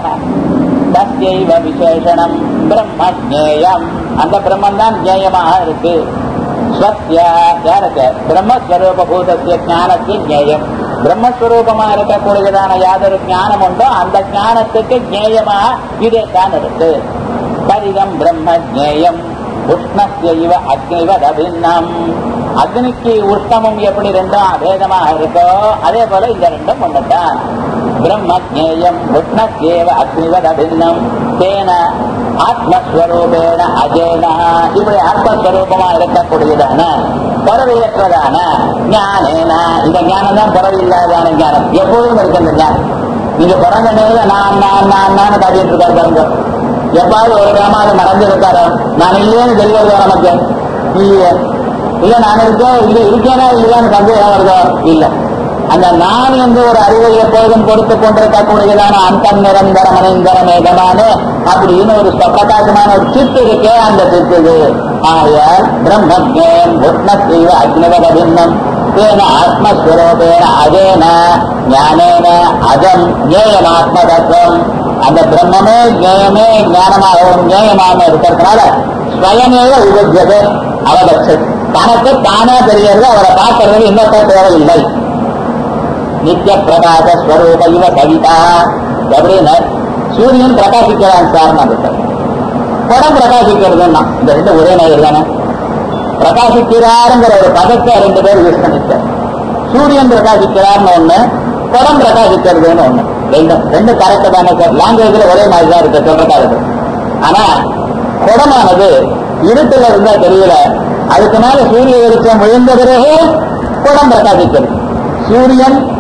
தஸ்யைவ விசேஷணம் பிரம்ம ஜேயம். அந்த பிரம்மன் தான் ஜேயமாக இருக்கு. ஸ்வத்யா யாருக்கு? பிரம்மஸ்வரூப பூதத்திய ஞானத்திய ஜேயம். பிரம்மஸ்வரூபமா இருக்கக்கூடியதான யாதொரு ஞானம் உண்டோ அந்த ஞானத்துக்கு ஜேயமா இதே தான் இருக்கு. பரிதம் பிரம்ம ஜேயம் உஷ்ணஸ்யைவ அக்னிவத் அபின்னம். அக்னிக்கு உஷ்ணமும் எப்படி ரெண்டும் அபேதமாக இருக்கோ அதே போல இந்த ரெண்டும் ஒண்ணுதான். பிரம்ம ஜேயம் உஷ்ணஸ்யேவ அக்னிவத் அபின்னம் தேன ஆத்மஸ்வரூபேண அஜேன. இப்படி ஆத்மஸ்வரூபமா இருக்கக்கூடியதான பறவையற்றதான ஞானேன. இந்த ஞானம் தான் பறவை இல்லாதான ஞானம். எப்பொழுதும் இருக்கு இந்த ஞானம். நீங்க பிறந்த நேரம் நான் நான் நான் நான் காட்டிட்டு இருக்காரு பாருங்க. எப்பாவது ஒரு கிராமம் மறைஞ்சிருக்காரு. நான் இல்லையேன்னு தெரியறதோ நமக்கு? இல்லையே. இல்ல நான் இருக்கேன், இல்ல இருக்கேனா இல்லையான்னு சந்தேகம் வருதோ? இல்ல. அந்த நான் என்ற ஒரு அறிவை எப்போதும் கொடுத்து கொண்டிருக்கக்கூடியதான அந்த நிரந்தர மனிந்தரம் ஏகமான அப்படின்னு ஒரு பிரகாசமான ஒரு சித்து இருக்கே, அந்த சித்து. ஆயால் பிரம்மஜேயம் உஷ்ணஸ்யைவ அக்னிவத் அபின்னம் தேன ஆத்மஸ்வரூபேண அஜேன ஞானேன அஜம் ஜேயமாத்ம தத்துவம் அந்த பிரம்மமே ஜேயமே ஞானமாகவும் ஜேயமாகவும் இருக்கிறதுனால ஸ்வயமேவ உபஜ்யதே அவதட்சது. தனக்கு தானே தெரியறது, அவரை பார்க்கறது இன்னொருத்த தேவையில்லை. நித்திய பிரகாச ஸ்வரூப இவ கவிதா அப்படின்னு சூரியன் பிரகாசிக்கிறான் சார். படம் பிரகாசிக்கிறதுன்னா இந்த ரெண்டு ஒரே நேரம் தானே. பிரகாசிக்கிறாருங்கிற ஒரு பதத்தை ரெண்டு பேர் யூஸ் பண்ணிட்டார். சூரியன் பிரகாசிக்கிறார்னு ஒண்ணு, படம் பிரகாசிக்கிறதுன்னு ஒண்ணு. ரெண்டு கரெக்ட் தானே சார். லாங்குவேஜ்ல ஒரே மாதிரி தான் இருக்கு சொல்றதா. ஆனா குடமானது இருட்டுல இருந்தா தெரியல, அதுக்கு மேல சூரிய வெளிச்சம் விழுந்த பிறகு குடம் பிரகாசிக்கிறது. சூரியன்